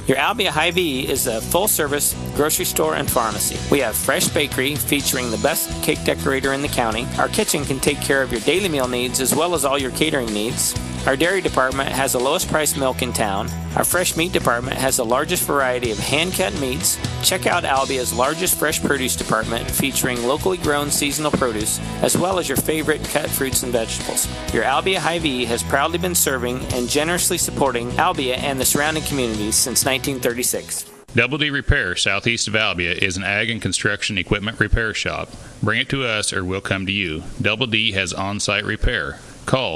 Your Albia Hy-Vee is a full-service grocery store and pharmacy. We have fresh bakery featuring the best cake decorator in the county. Our kitchen can take care of your daily meal needs as well as all your catering needs. Our dairy department has the lowest priced milk in town. Our fresh meat department has the largest variety of hand-cut meats. Check out Albia's largest fresh produce department featuring locally grown seasonal produce as well as your favorite cut fruits and vegetables. Your Albia Hy-Vee has proudly been serving and generously supporting Albia and the surrounding communities since 1936. Double D Repair, southeast of Albia, is an ag and construction equipment repair shop. Bring it to us or we'll come to you. Double D has on-site repair. Call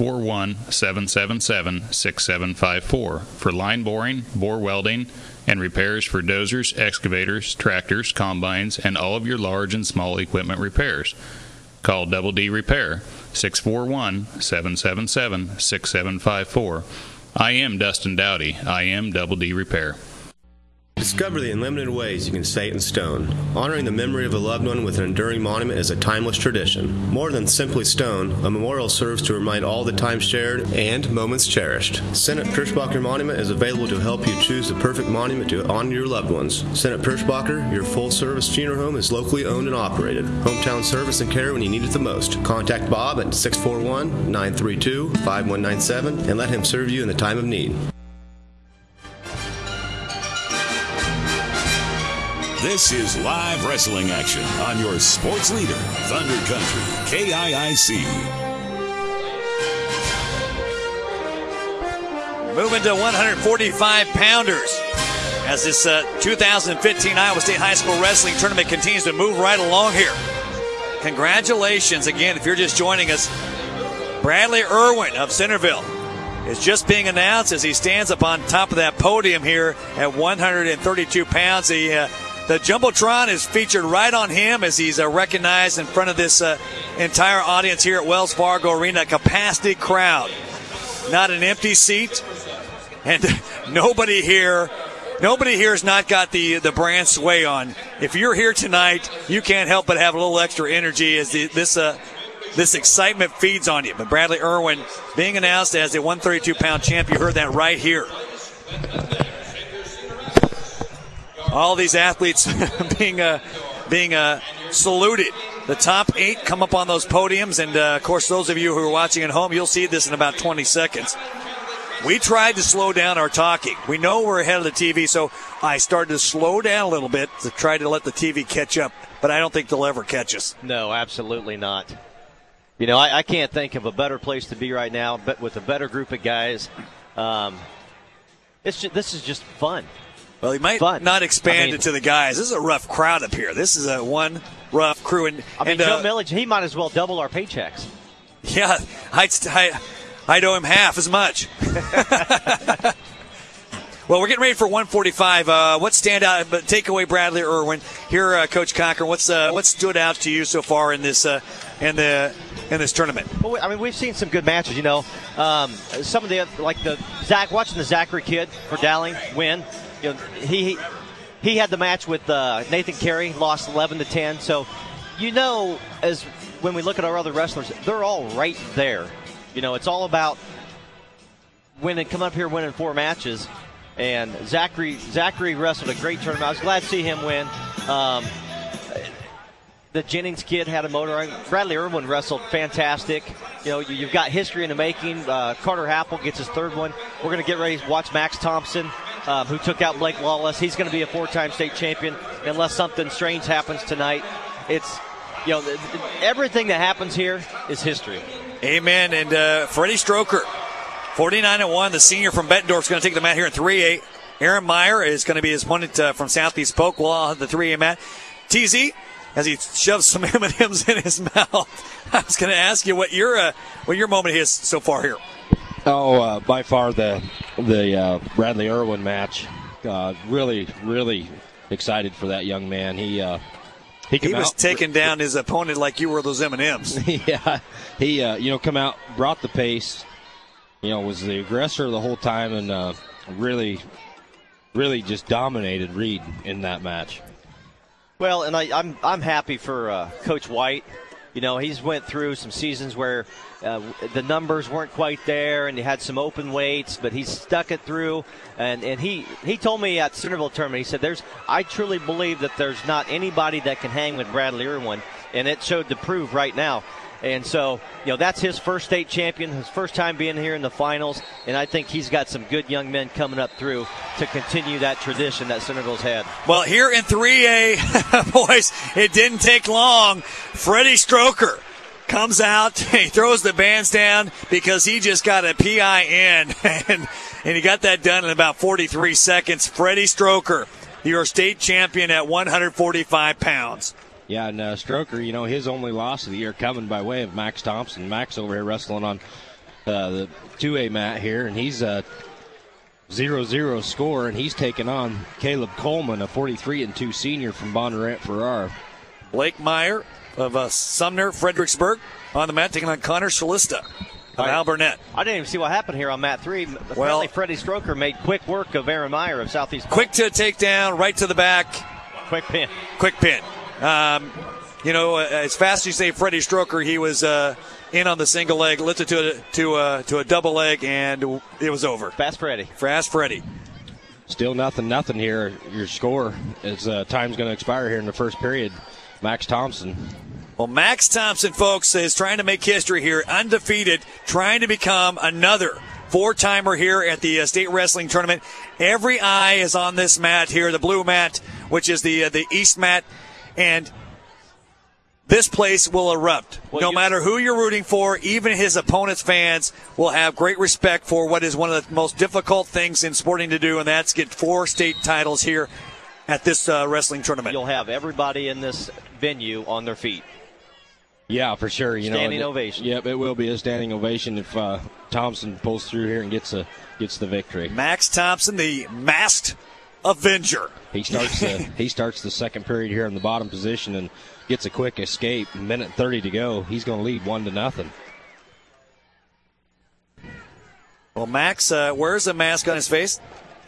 641-777-6754 for line boring, bore welding, and repairs for dozers, excavators, tractors, combines, and all of your large and small equipment repairs. Call Double D Repair, 641-777-6754. I am Dustin Dowdy. I am Double D Repair. Discover the unlimited ways you can stay in stone. Honoring the memory of a loved one with an enduring monument is a timeless tradition. More than simply stone, a memorial serves to remind all the time shared and moments cherished. Senate Pirschbacher Monument is available to help you choose the perfect monument to honor your loved ones. Senate Pirschbacher, your full-service funeral home, is locally owned and operated. Hometown service and care when you need it the most. Contact Bob at 641-932-5197 and let him serve you in the time of need. This is live wrestling action on your sports leader, Thunder Country, KIIC. Moving to 145-pounders as this 2015 Iowa State High School Wrestling Tournament continues to move right along here. Congratulations again, if you're just joining us. Bradley Irwin of Centerville is just being announced as he stands up on top of that podium here at 132 pounds. The Jumbotron is featured right on him as he's recognized in front of this entire audience here at Wells Fargo Arena. Capacity crowd. Not an empty seat. And nobody here has not got the brand sway on. If you're here tonight, you can't help but have a little extra energy as this excitement feeds on you. But Bradley Irwin being announced as a 132-pound champ. You heard that right here. All these athletes being saluted. The top 8 come up on those podiums, and of course, those of you who are watching at home, you'll see this in about 20 seconds. We tried to slow down our talking. We know we're ahead of the TV, so I started to slow down a little bit to try to let the TV catch up, but I don't think they'll ever catch us. No, absolutely not. You know, I can't think of a better place to be right now, but with a better group of guys. This is just fun. Well, he might not expand it to the guys. This is a rough crowd up here. This is one rough crew. And Joe Millage, he might as well double our paychecks. Yeah, I'd owe him half as much. Well, we're getting ready for 145. What stand out? But take away Bradley Irwin here, Coach Cochran. What stood out to you so far in this in this tournament? Well, I mean, we've seen some good matches. You know, some of watching the Zachary kid for Dowling win. You know, he had the match with Nathan Carey, lost 11-10. So, you know, as when we look at our other wrestlers, they're all right there. You know, it's all about come up here winning 4 matches. And Zachary wrestled a great tournament. I was glad to see him win. The Jennings kid had a motor. Bradley Irwin wrestled fantastic. You know, you've got history in the making. Carter Happel gets his 3rd one. We're going to get ready to watch Max Thompson, who took out Blake Lawless. He's going to be a 4-time state champion unless something strange happens tonight. It's, you know, everything that happens here is history. Amen. And Freddie Stroker, 49-1, the senior from Bettendorf, is going to take the mat here in 3A. Aaron Meyer is going to be his opponent from Southeast Polk. We'll all have the 3A mat. TZ, as he shoves some M&Ms in his mouth. I was going to ask you what your moment is so far here. Oh, by far the Bradley Irwin match. Really, really excited for that young man. He was taking down his opponent like you were those M&Ms. Yeah, he come out, brought the pace. You know, was the aggressor the whole time, and really just dominated Reed in that match. Well, and I'm happy for Coach White. He's went through some seasons where the numbers weren't quite there, and he had some open weights, but he stuck it through. And he told me at Centerville tournament, he said, I truly believe that there's not anybody that can hang with Bradley Irwin, and it showed to prove right now. And so, that's his first state champion, his first time being here in the finals, and I think he's got some good young men coming up through to continue that tradition that Centerville's had. Well, here in 3A, boys, it didn't take long. Freddie Stroker comes out, he throws the bands down because he just got a PIN, and he got that done in about 43 seconds. Freddie Stroker, your state champion at 145 pounds. Yeah, and Stroker, his only loss of the year coming by way of Max Thompson. Max over here wrestling on the 2A mat here, and he's a 0-0 score, and he's taking on Caleb Coleman, a 43-2 senior from Bondurant Farrar. Blake Meyer of Sumner Fredericksburg on the mat, taking on Connor Shalista of Alburnett. I didn't even see what happened here on mat 3. Apparently Freddie Stroker made quick work of Aaron Meyer of Southeast. Quick to take down, right to the back. Quick pin. As fast as you say Freddie Stroker, he was in on the single leg, lifted to a double leg, and it was over. Fast Freddie. Still nothing here. Your score is time's going to expire here in the first period. Max Thompson. Well, Max Thompson, folks, is trying to make history here, undefeated, trying to become another four-timer here at the state wrestling tournament. Every eye is on this mat here, the blue mat, which is the East mat. And this place will erupt. No matter who you're rooting for, even his opponent's fans will have great respect for what is one of the most difficult things in sporting to do, and that's get 4 state titles here at this wrestling tournament. You'll have everybody in this venue on their feet. Yeah, for sure. Standing ovation. Yep, it will be a standing ovation if Thompson pulls through here and gets the victory. Max Thompson, the masked Avenger. He starts the second period here in the bottom position and gets a quick escape. A minute 30 to go. He's going to lead 1-0. Well, Max, where's the mask on his face?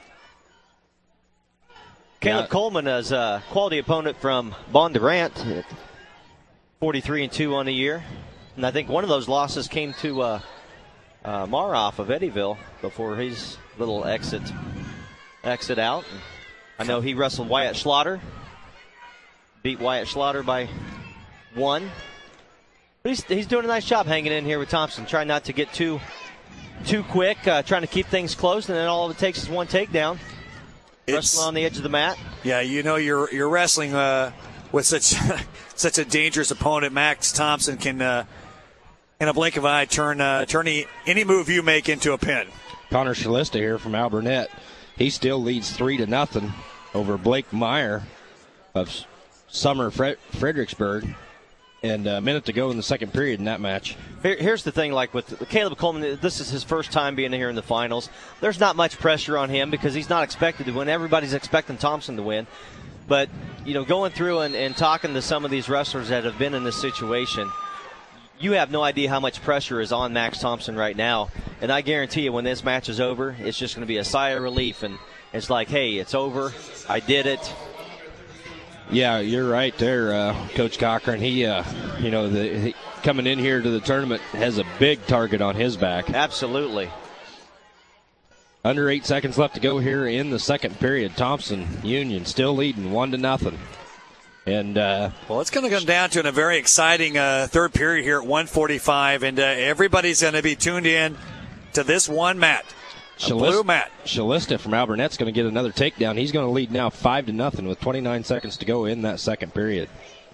Caleb Coleman is a quality opponent from Bondurant, 43-2 on the year. And I think one of those losses came to Maroff of Eddyville before his little exit out. I know he wrestled Wyatt Schlatter, beat Wyatt Schlatter by 1. But he's doing a nice job hanging in here with Thompson, trying not to get too quick, trying to keep things close, and then all it takes is one takedown. Wrestling on the edge of the mat. Yeah, you're wrestling with such a dangerous opponent. Max Thompson can, in a blink of an eye, turn any move you make into a pin. Connor Shalista here from Alburnett. He still leads 3-0 over Blake Meyer of Sumner Fredericksburg. And a minute to go in the second period in that match. Here's the thing, like with Caleb Coleman, this is his first time being here in the finals. There's not much pressure on him because he's not expected to win. Everybody's expecting Thompson to win. But, going through and talking to some of these wrestlers that have been in this situation, you have no idea how much pressure is on Max Thompson right now. And I guarantee you when this match is over, it's just going to be a sigh of relief. And it's like, hey, it's over. I did it. Yeah, you're right there, Coach Cochran. He, coming in here to the tournament has a big target on his back. Absolutely. Under 8 seconds left to go here in the second period. Thompson Union still leading 1-0. And it's going to come down to a very exciting third period here at 1:45, and everybody's going to be tuned in to this one mat. Blue mat. Shalista from Alburnett's going to get another takedown. He's going to lead now 5-0 with 29 seconds to go in that second period.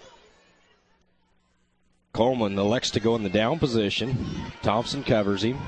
Coleman elects to go in the down position. Thompson covers him.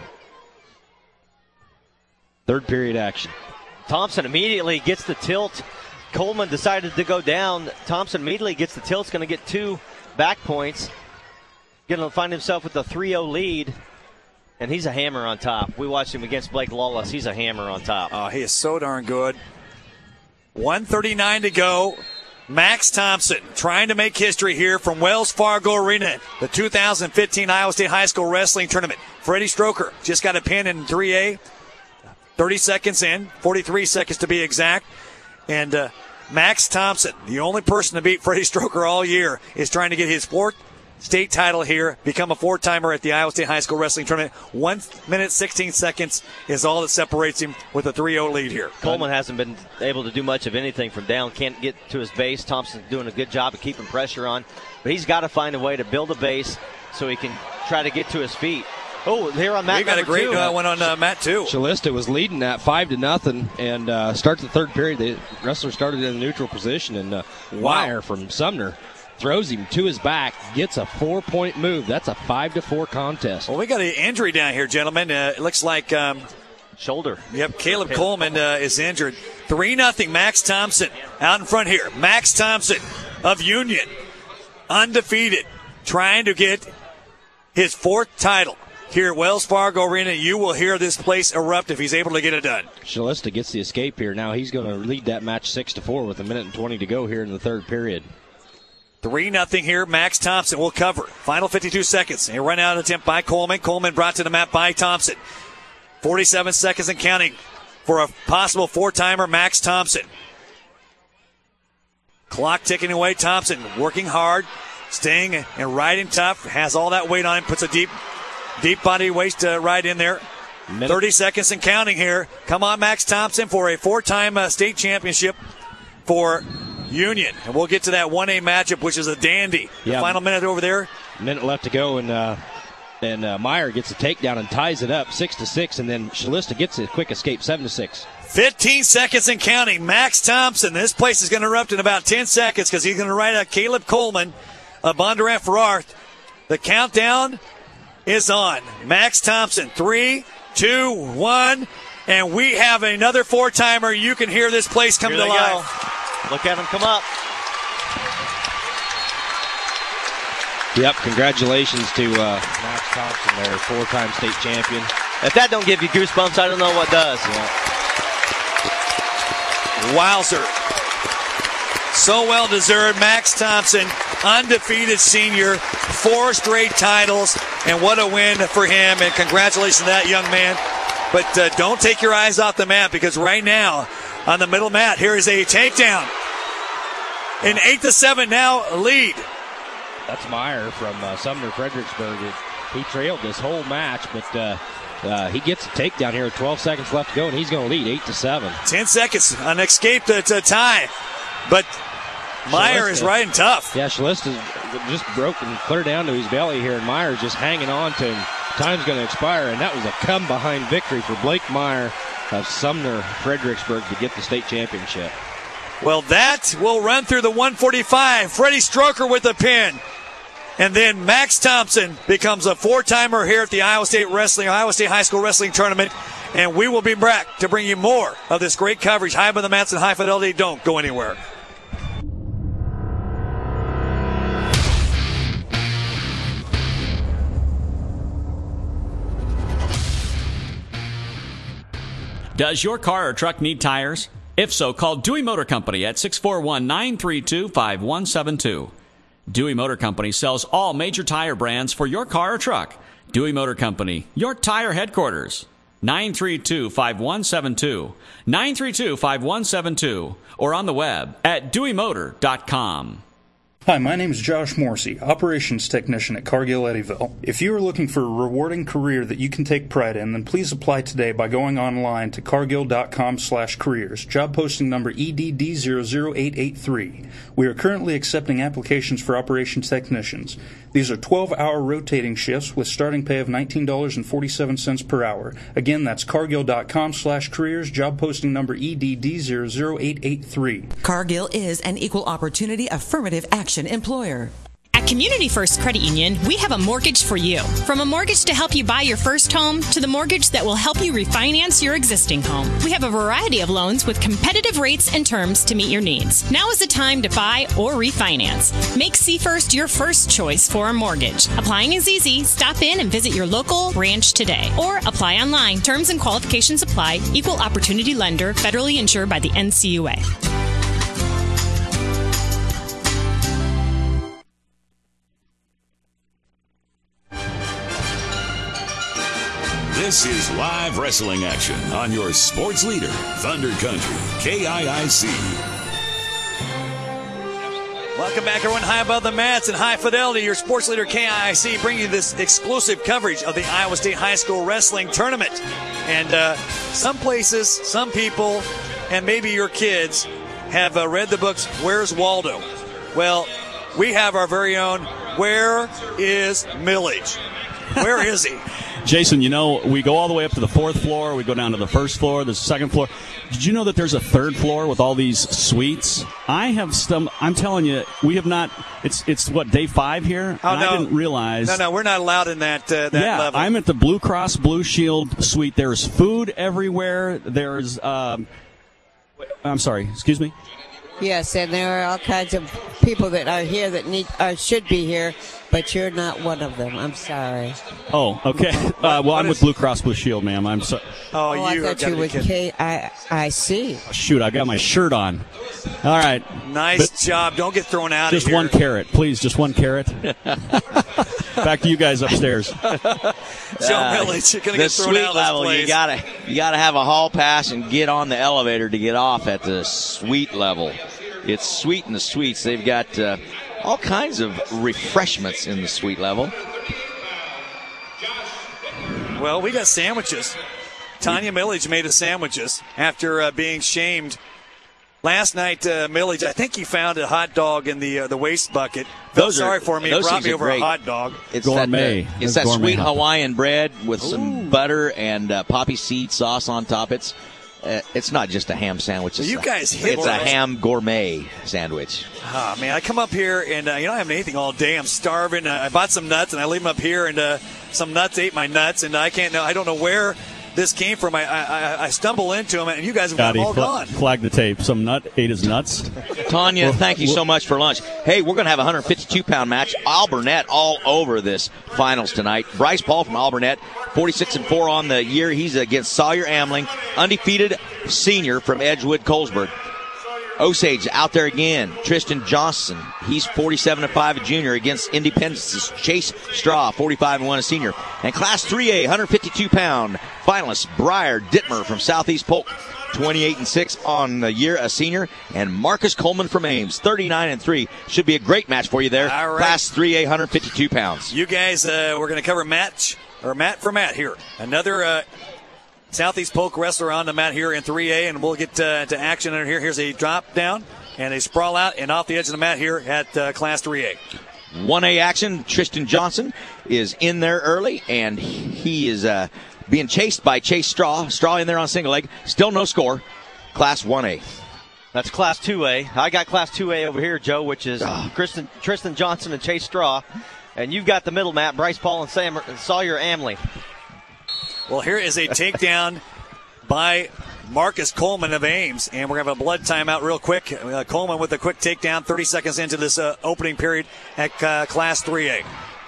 Third period action. Thompson immediately gets the tilt. Coleman decided to go down. Thompson immediately gets the tilt. He's going to get 2 back points. Going to find himself with a 3-0 lead. And he's a hammer on top. We watched him against Blake Lawless. He's a hammer on top. Oh, he is so darn good. 1:39 to go. Max Thompson trying to make history here from Wells Fargo Arena, the 2015 Iowa State High School Wrestling Tournament. Freddie Stroker just got a pin in 3A. 30 seconds in, 43 seconds to be exact. And Max Thompson, the only person to beat Freddie Stroker all year, is trying to get his 4th state title here, become a 4-timer at the Iowa State High School Wrestling Tournament. 1 minute, 16 seconds is all that separates him with a 3-0 lead here. Coleman hasn't been able to do much of anything from down, can't get to his base. Thompson's doing a good job of keeping pressure on, but he's got to find a way to build a base so he can try to get to his feet. Oh, here on mat we got a great one on mat 2. Shalista was leading that 5-0, and starts the third period. The wrestler started in a neutral position, and Wire from Sumner throws him to his back, gets a 4-point move. That's a 5-4 contest. Well, we got an injury down here, gentlemen. It looks like shoulder. Yep, Caleb Coleman is injured. 3-0, Max Thompson out in front here. Max Thompson of Union, undefeated, trying to get his 4th title here at Wells Fargo Arena. You will hear this place erupt if he's able to get it done. Shalista gets the escape here. Now he's going to lead that match 6-4 with 1:20 to go here in the third period. 3-0 here. Max Thompson will cover. Final 52 seconds. A run out attempt by Coleman. Coleman brought to the mat by Thompson. 47 seconds and counting for a possible 4-timer, Max Thompson. Clock ticking away. Thompson working hard, staying and riding tough. Has all that weight on him. Puts a deep body waist right in there. 30 seconds and counting here. Come on, Max Thompson, for a 4-time state championship for Union. And we'll get to that 1A matchup, which is a dandy. Yeah. The final minute over there. Minute left to go, and Meyer gets a takedown and ties it up 6-6, and then Shalista gets a quick escape 7-6. 15 seconds and counting. Max Thompson. This place is going to erupt in about 10 seconds because he's going to ride out Caleb Coleman of Bondurant Farrar. The countdown is on. Max Thompson, 3, 2, 1, and we have another 4-timer. You can hear this place come to life. Look at him come up. Yep, congratulations to Max Thompson there, 4-time state champion. If that don't give you goosebumps, I don't know what does. Wowzer. So well deserved. Max Thompson, undefeated senior, 4 straight titles, and what a win for him, and congratulations to that young man. But don't take your eyes off the mat, because right now on the middle mat, here is a takedown. An 8-7 now lead. That's Meyer from Sumner Fredericksburg. He trailed this whole match, but he gets a takedown here with 12 seconds left to go, and he's going to lead 8-7. 10 seconds, an escape to tie. But Meyer Shalista is riding tough. Yeah, Shalista just broke and clear down to his belly here, and Meyer's just hanging on to him. Time's going to expire, and that was a come-behind victory for Blake Meyer of Sumner Fredericksburg to get the state championship. Well, that will run through the 145. Freddie Stroker with the pin. And then Max Thompson becomes a 4-timer here at the Iowa State High School Wrestling Tournament. And we will be back to bring you more of this great coverage. High by the mats and high fidelity. Don't go anywhere. Does your car or truck need tires? If so, call Dewey Motor Company at 641-932-5172. Dewey Motor Company sells all major tire brands for your car or truck. Dewey Motor Company, your tire headquarters. 932-5172. 932-5172. Or on the web at deweymotor.com. Hi, my name is Josh Morsey, Operations Technician at Cargill Eddyville. If you are looking for a rewarding career that you can take pride in, then please apply today by going online to cargill.com/careers, job posting number EDD00883. We are currently accepting applications for operations technicians. These are 12-hour rotating shifts with starting pay of $19.47 per hour. Again, that's cargill.com/careers, job posting number EDD00883. Cargill is an equal opportunity affirmative action employer. At Community First Credit Union, we have a mortgage for you. From a mortgage to help you buy your first home to the mortgage that will help you refinance your existing home. We have a variety of loans with competitive rates and terms to meet your needs. Now is the time to buy or refinance. Make C-First your first choice for a mortgage. Applying is easy. Stop in and visit your local branch today. Or apply online. Terms and qualifications apply. Equal opportunity lender. Federally insured by the NCUA. This is live wrestling action on your sports leader, Thunder Country, KIIC. Welcome back, everyone. High above the mats and high fidelity. Your sports leader KIIC bringing you this exclusive coverage of the Iowa State High School Wrestling Tournament. And some places, some people, and maybe your kids have read the books, Where's Waldo? Well, we have our very own, Where is Millage? Where is he? Jason, we go all the way up to the 4th floor. We go down to the 1st floor, the 2nd floor. Did you know that there's a 3rd floor with all these suites? I'm telling you, we have not. It's what, day 5 here? Oh, no. I didn't realize. No, we're not allowed in that level. I'm at the Blue Cross Blue Shield suite. There's food everywhere. There's, I'm sorry, excuse me? Yes, and there are all kinds of people that are here that should be here, but you're not one of them. I'm sorry. Oh, okay. I'm with Blue Cross Blue Shield, ma'am. I'm sorry. Oh, I thought you were KIIC. Shoot, I got my shirt on. All right. Nice job. Don't get thrown out of here. Just one carrot, please. Just one carrot. Back to you guys upstairs. Joe Millage, you're going to get thrown out of this level, place. You gotta have a hall pass and get on the elevator to get off at the suite level. It's sweet in the suites. They've got all kinds of refreshments in the suite level. Well, we got sandwiches. Tanya Millage made us sandwiches after being shamed. Last night, Millage, I think he found a hot dog in the waste bucket. Felt sorry for me. He brought me over great. A hot dog. It's gourmet. It's that gourmet sweet Hawaiian bread with some butter and poppy seed sauce on top. It's not just a ham sandwich. You guys hit It's a ham gourmet sandwich. Oh, man, I come up here and I haven't anything all day. I'm starving. I bought some nuts and I leave them up here, and some nuts ate my nuts, and I don't know where this came from. I stumble into them, and you guys have all gone. Flag the tape. Some nut ate his nuts. Tanya, thank you so much for lunch. Hey, we're going to have a 152-pound match. Alburnett all over this finals tonight. Bryce Paul from Alburnett, 46-4 on the year. He's against Sawyer Amling, undefeated senior from Edgewood, Colesburg. Osage out there again. Tristan Johnson, he's 47-5, a junior, against Independence's Chase Straw, 45-1, a senior. And Class 3A, 152-pound finalist Briar Dittmer from Southeast Polk, 28-6 on the year, a senior. And Marcus Coleman from Ames, 39-3. Should be a great match for you there. All right. Class 3A, 152 pounds. You guys, we're going to cover Matt for Matt here. Another Southeast Polk wrestler on the mat here in 3A, and we'll get to action under here. Here's a drop down and a sprawl out and off the edge of the mat here at Class 3A. 1A action. Tristan Johnson is in there early, and he is being chased by Chase Straw. Straw in there on single leg. Still no score. Class 1A. That's Class 2A. I got Class 2A over here, Joe, which is Tristan Johnson and Chase Straw. And you've got the middle mat, Bryce Paul and Sawyer Amling. Well, here is a takedown by Marcus Coleman of Ames, and we're going to have a blood timeout real quick. Coleman with a quick takedown 30 seconds into this opening period at Class 3A.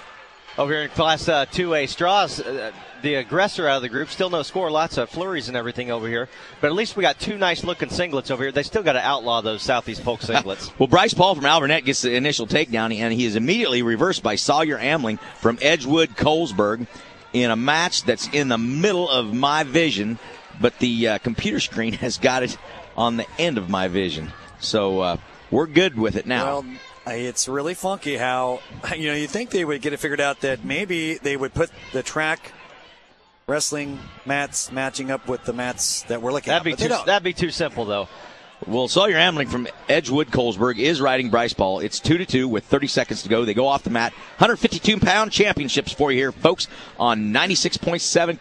Over here in Class 2A, Straws, the aggressor out of the group, still no score, lots of flurries and everything over here. But at least we got two nice-looking singlets over here. They still got to outlaw those Southeast Polk singlets. Well, Bryce Paul from Alburnett gets the initial takedown, and he is immediately reversed by Sawyer Amling from Edgewood, Colesburg, in a match that's in the middle of my vision, but the computer screen has got it on the end of my vision. So we're good with it now. Well, it's really funky how, you think they would get it figured out that maybe they would put the track wrestling mats matching up with the mats that we're looking at. That'd be too simple, though. Well, Sawyer Amling from Edgewood, Colesburg is riding Bryce Paul. It's 2-2 with 30 seconds to go. They go off the mat. 152-pound championships for you here, folks, on 96.7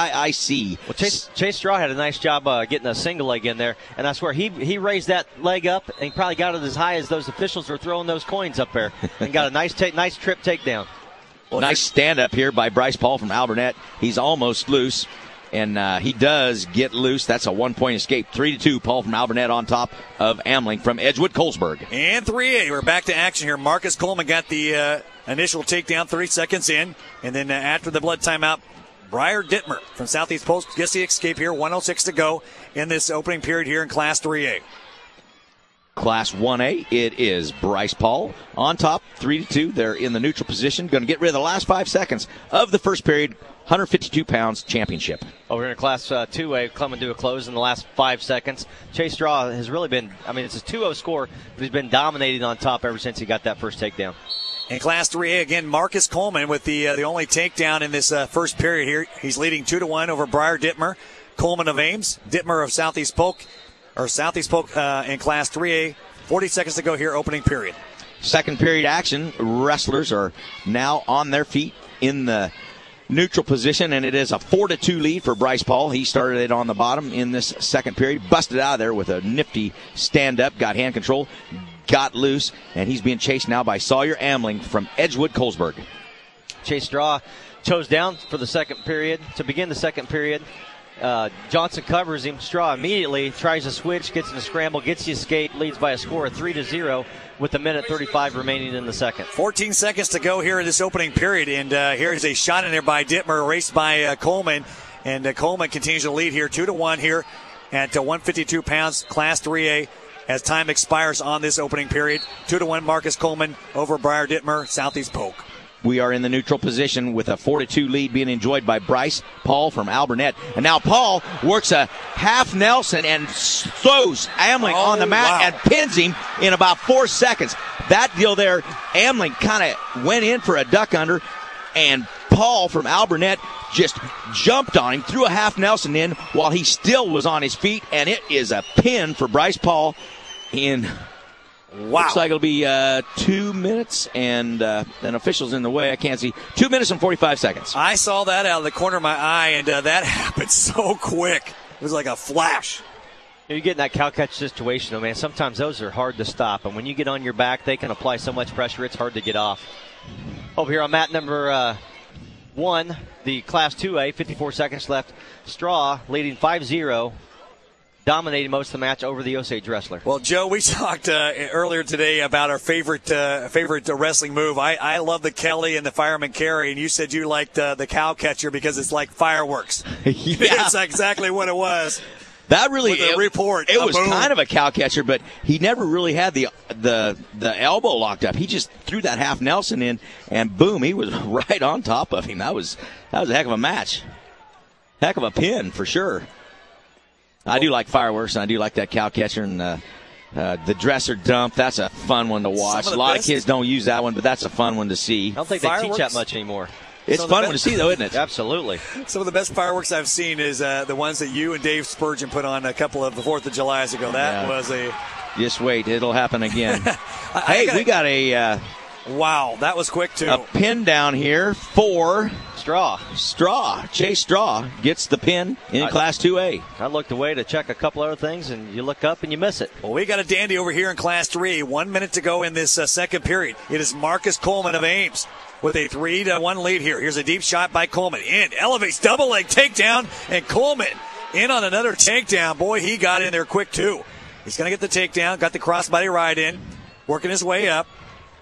KIIC. Well, Chase Straw had a nice job getting a single leg in there, and I swear he raised that leg up and he probably got it as high as those officials were throwing those coins up there and got a nice trip takedown. Well, nice stand-up here by Bryce Paul from Alburnett. He's almost loose. And he does get loose. That's a 1-point escape. 3-2. Paul from Alburnett on top of Amling from Edgewood, Colesburg. And 3A. We're back to action here. Marcus Coleman got the initial takedown 30 seconds in. And then after the blood timeout, Briar Dittmer from Southeast Polk gets the escape here. 1:06 to go in this opening period here in Class 3A. Class 1A, it is Bryce Paul on top, 3-2. They're in the neutral position. Going to get rid of the last 5 seconds of the first period. 152 pounds championship. Over here in Class 2A, coming to a close in the last 5 seconds. Chase Straw has really been, it's a 2-0 score, but he's been dominating on top ever since he got that first takedown. In Class 3A, again, Marcus Coleman with the only takedown in this first period here. He's leading 2-1 over Briar Dittmer. Coleman of Ames, Dittmer of Southeast Polk in Class 3A. 40 seconds to go here, opening period. Second period action. Wrestlers are now on their feet in the neutral position, and it is a 4-2 lead for Bryce Paul. He started it on the bottom in this second period, busted out of there with a nifty stand-up, got hand control, got loose, and he's being chased now by Sawyer Amling from Edgewood, Colesburg. Chase Straw chose down for the second period. To begin the second period, Johnson covers him. Straw immediately tries to switch, gets in a scramble, gets the escape, leads by a score of 3-0 with a minute 35 remaining in the second. 14 seconds to go here in this opening period, and here's a shot in there by Dittmer, raced by Coleman, and Coleman continues to lead here, 2-1 here at 152 pounds, Class 3A, as time expires on this opening period. 2-1 Marcus Coleman over Briar Dittmer, Southeast Polk. We are in the neutral position with a 4-2 lead being enjoyed by Bryce Paul from Alburnett. And now Paul works a half Nelson and throws Amling on the mat and pins him in about 4 seconds. That deal there, Amling kind of went in for a duck under, and Paul from Alburnett just jumped on him, threw a half Nelson in while he still was on his feet, and it is a pin for Bryce Paul in... Wow. Looks like it'll be 2 minutes, and an official's in the way. I can't see. 2 minutes and 45 seconds. I saw that out of the corner of my eye, and that happened so quick. It was like a flash. You get in that cow catch situation, though, man. Sometimes those are hard to stop, and when you get on your back, they can apply so much pressure, it's hard to get off. Over here on mat number 1, the Class 2A, 54 seconds left. Straw leading 5-0. Dominating most of the match over the Osage wrestler. Well, Joe, we talked earlier today about our favorite wrestling move. I love the Kelly and the fireman carry, and you said you liked the cow catcher because it's like fireworks. Yeah. That's exactly what it was. That really report. It was kind of a cow catcher, but he never really had the elbow locked up. He just threw that half Nelson in, and boom, he was right on top of him. That was a heck of a match, heck of a pin for sure. I do like fireworks, and I do like that cow catcher and the dresser dump. That's a fun one to watch. A lot of kids don't use that one, but that's a fun one to see. I don't think they teach that much anymore. It's fun one to see, though, isn't it? Absolutely. Some of the best fireworks I've seen is the ones that you and Dave Spurgeon put on a couple of the 4th of Julys ago. That was a... Just wait. It'll happen again. Hey, we got a... wow, that was quick, too. A pin down here for... Straw. Chase Straw gets the pin in Class 2A. I looked away to check a couple other things, and you look up and you miss it. Well, we got a dandy over here in Class 3. 1 minute to go in this second period. It is Marcus Coleman of Ames with a 3-1 lead here. Here's a deep shot by Coleman. In, elevates, double leg takedown, and Coleman in on another takedown. Boy, he got in there quick, too. He's going to get the takedown, got the crossbody ride in, working his way up.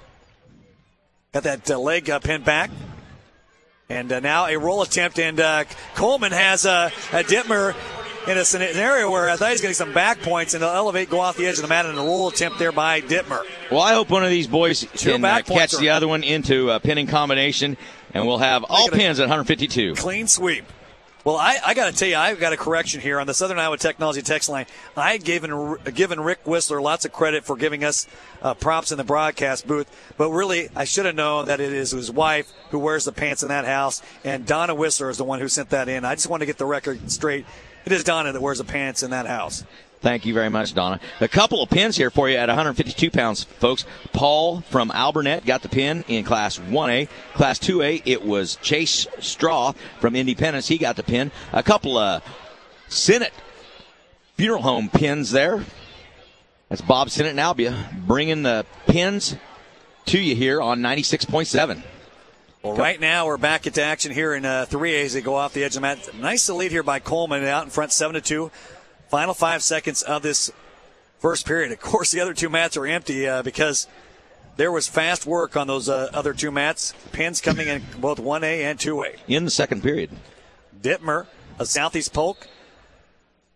Got that leg pinned back. And now a roll attempt, and Coleman has a Dittmer in a scenario where I thought he's getting some back points, and they'll elevate, go off the edge of the mat, and a roll attempt there by Dittmer. Well, I hope one of these boys can catch the other one into a pinning combination, and we'll have all pins at 152. Clean sweep. Well, I got to tell you, I've got a correction here on the Southern Iowa Technology text line. I had given Rick Whistler lots of credit for giving us props in the broadcast booth, but really I should have known that it is his wife who wears the pants in that house, and Donna Whistler is the one who sent that in. I just wanted to get the record straight. It is Donna that wears the pants in that house. Thank you very much, Donna. A couple of pins here for you at 152 pounds, folks. Paul from Alburnett got the pin in Class 1A. Class 2A, it was Chase Straw from Independence. He got the pin. A couple of Sinnott Funeral Home pins there. That's Bob Sinnott and Albia bringing the pins to you here on 96.7. Well, right now we're back into action here in 3A as they go off the edge of the mat. Nice lead here by Coleman out in front, 7-2. Final 5 seconds of this first period. Of course, the other two mats are empty because there was fast work on those other two mats. Pins coming in both 1A and 2A. In the second period. Dittmer of Southeast Polk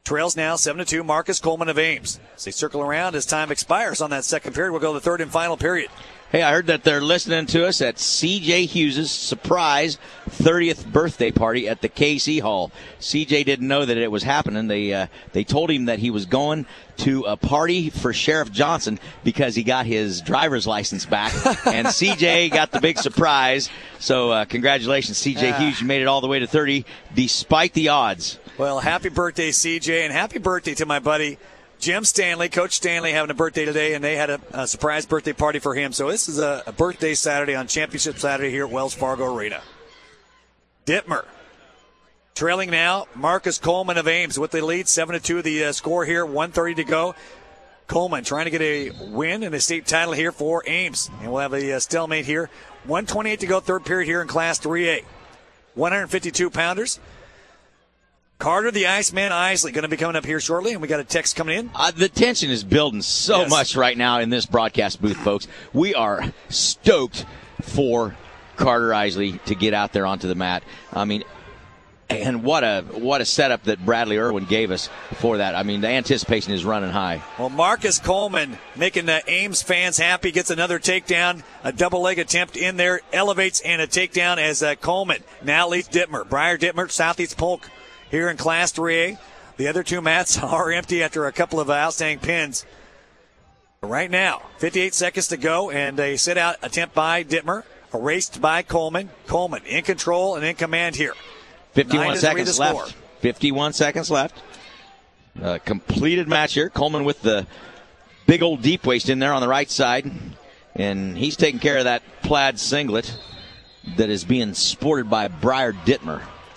Trails now 7-2, Marcus Coleman of Ames. As they circle around as time expires on that second period, we'll go to the third and final period. Hey, I heard that they're listening to us at C.J. Hughes' surprise 30th birthday party at the KC Hall. C.J. didn't know that it was happening. They told him that he was going to a party for Sheriff Johnson because he got his driver's license back, and C.J. got the big surprise. So congratulations, C.J. Hughes. You made it all the way to 30 despite the odds. Well, happy birthday, C.J., and happy birthday to my buddy Jim Stanley, Coach Stanley, having a birthday today, and they had a surprise birthday party for him. So this is a birthday Saturday on Championship Saturday here at Wells Fargo Arena. Dittmer trailing now, Marcus Coleman of Ames with the lead, 7-2 the score here, 1:30 to go. Coleman trying to get a win and a state title here for Ames. And we'll have a stalemate here. 1:28 to go, third period here in Class 3A. 152-pounders. Carter, the Iceman Isley, going to be coming up here shortly, and we got a text coming in. The tension is building so much right now in this broadcast booth, folks. We are stoked for Carter Isley to get out there onto the mat. I mean, and what a setup that Bradley Irwin gave us for that. I mean, the anticipation is running high. Well, Marcus Coleman making the Ames fans happy, gets another takedown, a double leg attempt in there, elevates and a takedown as Coleman now leads Dittmer. Briar Dittmer, Southeast Polk here in Class 3A. The other two mats are empty after a couple of outstanding pins. Right now, 58 seconds to go, and a sit-out attempt by Dittmer, erased by Coleman. Coleman in control and in command here. 51 seconds left. 51 seconds left. Completed match here. Coleman with the big old deep waist in there on the right side, and he's taking care of that plaid singlet that is being sported by Briar Dittmer.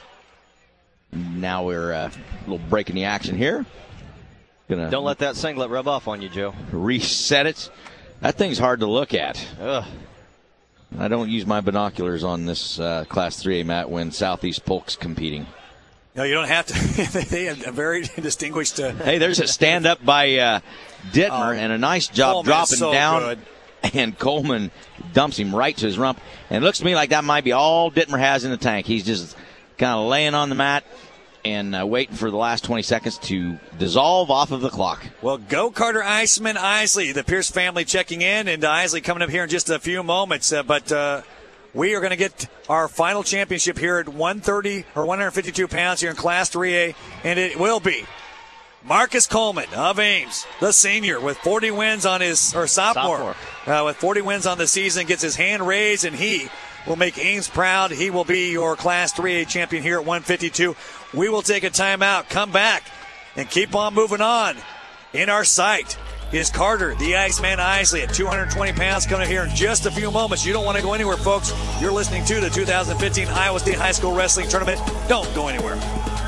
Now we're a little break in the action here. Don't let that singlet rub off on you, Joe. Reset it. That thing's hard to look at. Ugh. I don't use my binoculars on this Class 3A mat when Southeast Polk's competing. No, you don't have to. They have a very distinguished. Hey, there's a stand-up by Dittmer, and a nice job Coleman dropping so down. Good. And Coleman dumps him right to his rump. And it looks to me like that might be all Dittmer has in the tank. He's just kind of laying on the mat and waiting for the last 20 seconds to dissolve off of the clock. Well, go Carter Iceman Isley. The Pierce family checking in, and Isley coming up here in just a few moments. But we are going to get our final championship here at 130 or 152 pounds here in Class 3A, and it will be Marcus Coleman of Ames, the senior, with 40 wins on his, or sophomore. With 40 wins on the season, gets his hand raised, and he will make Ames proud. He will be your Class 3A champion here at 152. We will take a timeout, come back, and keep on moving on. In our sight is Carter, the Iceman Isley, at 220 pounds, coming here in just a few moments. You don't want to go anywhere, folks. You're listening to the 2015 Iowa State High School Wrestling Tournament. Don't go anywhere.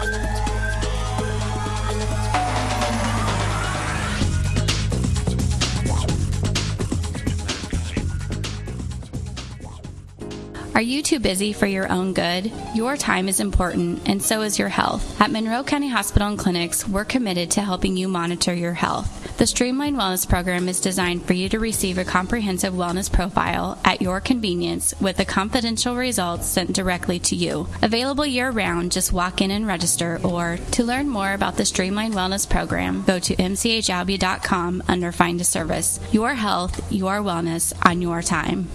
Are you too busy for your own good? Your time is important, and so is your health. At Monroe County Hospital and Clinics, we're committed to helping you monitor your health. The Streamlined Wellness Program is designed for you to receive a comprehensive wellness profile at your convenience with the confidential results sent directly to you. Available year-round, just walk in and register, or to learn more about the Streamlined Wellness Program, go to mchalby.com under Find a Service. Your health, your wellness on your time.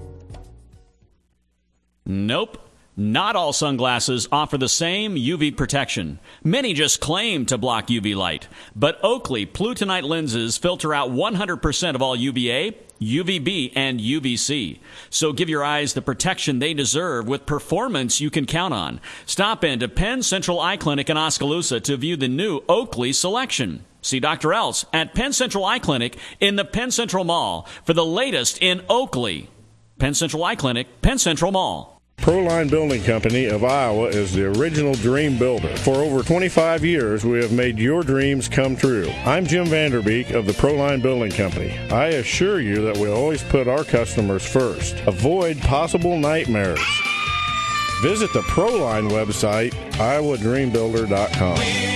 Nope. Not all sunglasses offer the same UV protection. Many just claim to block UV light. But Oakley Plutonite lenses filter out 100% of all UVA, UVB, and UVC. So give your eyes the protection they deserve with performance you can count on. Stop in to Penn Central Eye Clinic in Oskaloosa to view the new Oakley selection. See Dr. Else at Penn Central Eye Clinic in the Penn Central Mall for the latest in Oakley. Penn Central Eye Clinic, Penn Central Mall. Proline Building Company of Iowa is the original dream builder. For over 25 years, we have made your dreams come true. I'm Jim Vanderbeek of the Proline Building Company. I assure you that we always put our customers first. Avoid possible nightmares. Visit the Proline website, iowadreambuilder.com.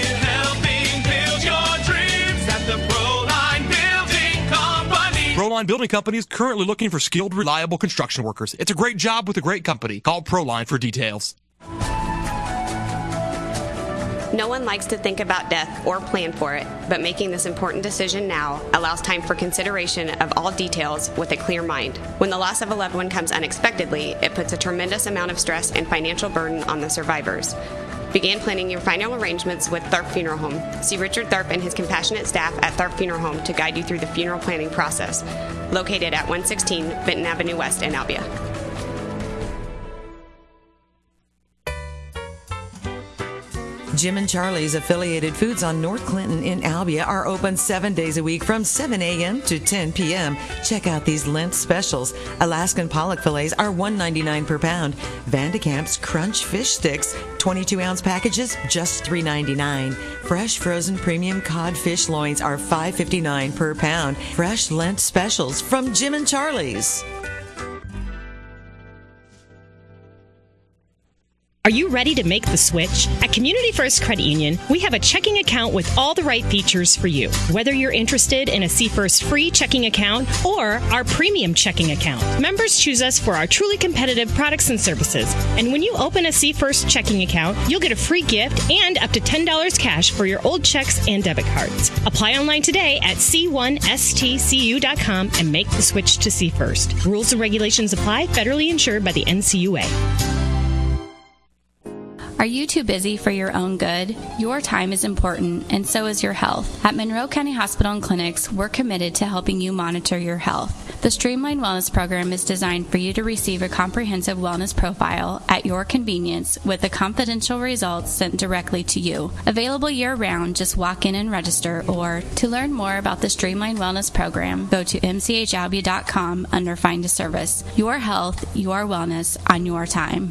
Proline Building Company is currently looking for skilled, reliable construction workers. It's a great job with a great company. Call Proline for details. No one likes to think about death or plan for it, but making this important decision now allows time for consideration of all details with a clear mind. When the loss of a loved one comes unexpectedly, it puts a tremendous amount of stress and financial burden on the survivors. Begin planning your final arrangements with Tharp Funeral Home. See Richard Tharp and his compassionate staff at Tharp Funeral Home to guide you through the funeral planning process. Located at 116 Benton Avenue West in Albia. Jim and Charlie's affiliated foods on North Clinton in Albia are open 7 days a week from 7 a.m. to 10 p.m. Check out these Lent specials. Alaskan pollock fillets are $1.99 per pound. Vandekamp's Crunch fish sticks, 22-ounce packages, just $3.99. Fresh frozen premium cod fish loins are $5.59 per pound. Fresh Lent specials from Jim and Charlie's. Are you ready to make the switch? At Community First Credit Union, we have a checking account with all the right features for you. Whether you're interested in a C-First free checking account or our premium checking account, members choose us for our truly competitive products and services. And when you open a C-First checking account, you'll get a free gift and up to $10 cash for your old checks and debit cards. Apply online today at c1stcu.com and make the switch to C-First. Rules and regulations apply, federally insured by the NCUA. Are you too busy for your own good? Your time is important, and so is your health. At Monroe County Hospital and Clinics, we're committed to helping you monitor your health. The Streamline Wellness Program is designed for you to receive a comprehensive wellness profile at your convenience with the confidential results sent directly to you. Available year-round, just walk in and register, or to learn more about the Streamline Wellness Program, go to mchalbia.com under Find a Service. Your health, your wellness on your time.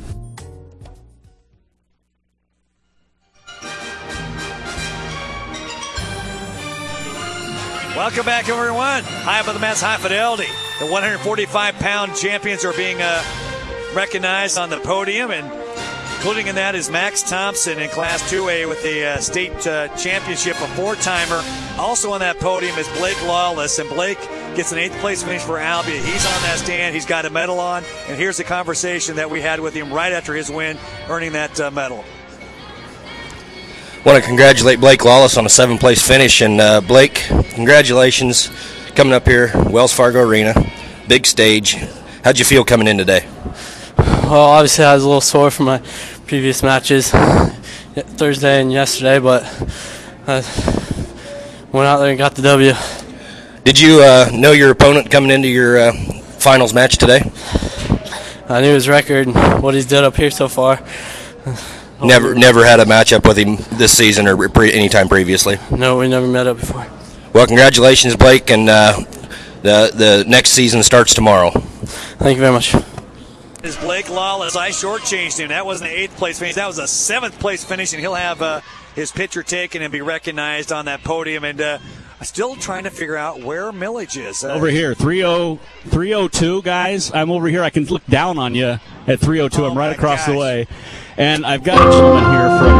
Welcome back, everyone. High above the mats, high fidelity. The 145-pound champions are being recognized on the podium, and including in that is Max Thompson in Class 2A with the state championship, a four-timer. Also on that podium is Blake Lawless, and Blake gets an 8th place finish for Albia. He's on that stand. He's got a medal on, and here's the conversation that we had with him right after his win, earning that medal. Want to congratulate Blake Lawless on a 7th place finish, and Blake, congratulations coming up here, Wells Fargo Arena, big stage. How'd you feel coming in today? Well, obviously I was a little sore from my previous matches, Thursday and yesterday, but I went out there and got the W. Did you know your opponent coming into your finals match today? I knew his record and what he's done up here so far. Never had a matchup with him this season or any time previously? No, we never met up before. Well, congratulations, Blake, and the next season starts tomorrow. Thank you very much. Is Blake Lawless. I shortchanged him. That wasn't an 8th place finish. That was a 7th place finish, and he'll have his picture taken and be recognized on that podium. And still trying to figure out where Millage is. Over here, 302, guys. I'm over here. I can look down on you at 302. I'm right across the way. And I've got a gentleman here from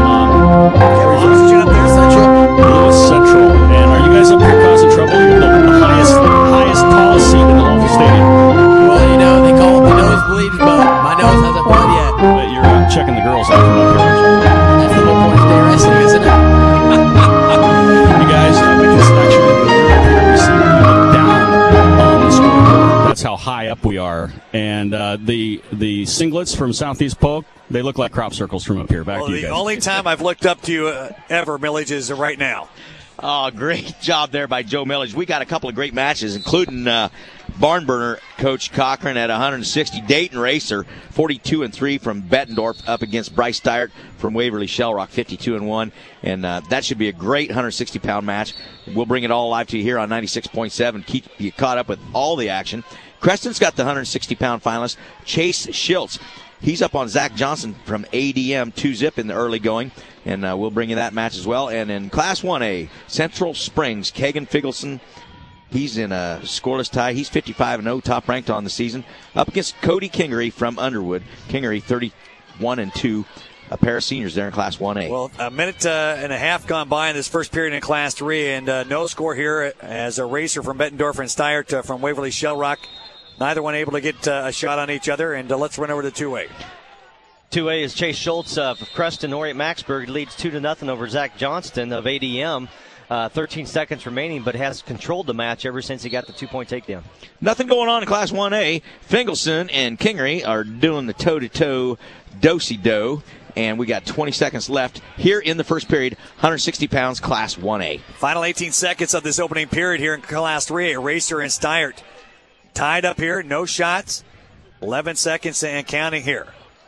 Lewis Central. And are you guys up here causing trouble? You're the highest tallest seat in the whole stadium. Well, you know, they call it the nosebleeds, but my nose hasn't bled yet. But you're checking the girls out from up here. That's the whole point of day wrestling, isn't it? You guys, we can actually see you look down on the scoreboard. That's how high up we are. And the singlets from Southeast Polk, they look like crop circles from up here. Back to you guys. The only time I've looked up to you ever, Millage, is right now. Oh, great job there by Joe Millage. We got a couple of great matches, including Barnburner Coach Cochran at 160. Dayton Racer, 42-3 from Bettendorf up against Bryce Steyert from Waverly Shellrock, 52-1. And that should be a great 160-pound match. We'll bring it all live to you here on 96.7. Keep you caught up with all the action. Creston's got the 160-pound finalist, Chase Schiltz. He's up on Zach Johnson from ADM 2-zip in the early going, and we'll bring you that match as well. And in Class 1A, Central Springs, Kagan Figelson, he's in a scoreless tie. He's 55-0, top ranked on the season, up against Cody Kingery from Underwood. Kingery 31-2, a pair of seniors there in Class 1A. Well, a minute and a half gone by in this first period in Class 3, and no score here as a Racer from Bettendorf and Steyert from Waverly Shellrock. Neither one able to get a shot on each other, and let's run over to 2A. 2A is Chase Schultz of Creston Oriant-Maxburg leads 2-0 over Zach Johnston of ADM. 13 seconds remaining, but has controlled the match ever since he got the 2-point takedown. Nothing going on in Class 1A. Fingelson and Kingery are doing the toe-to-toe do-si-do, and we got 20 seconds left here in the first period. 160 pounds, Class 1A. Final 18 seconds of this opening period here in Class 3A. Racer and Steyert tied up here, no shots. 11 seconds and counting here.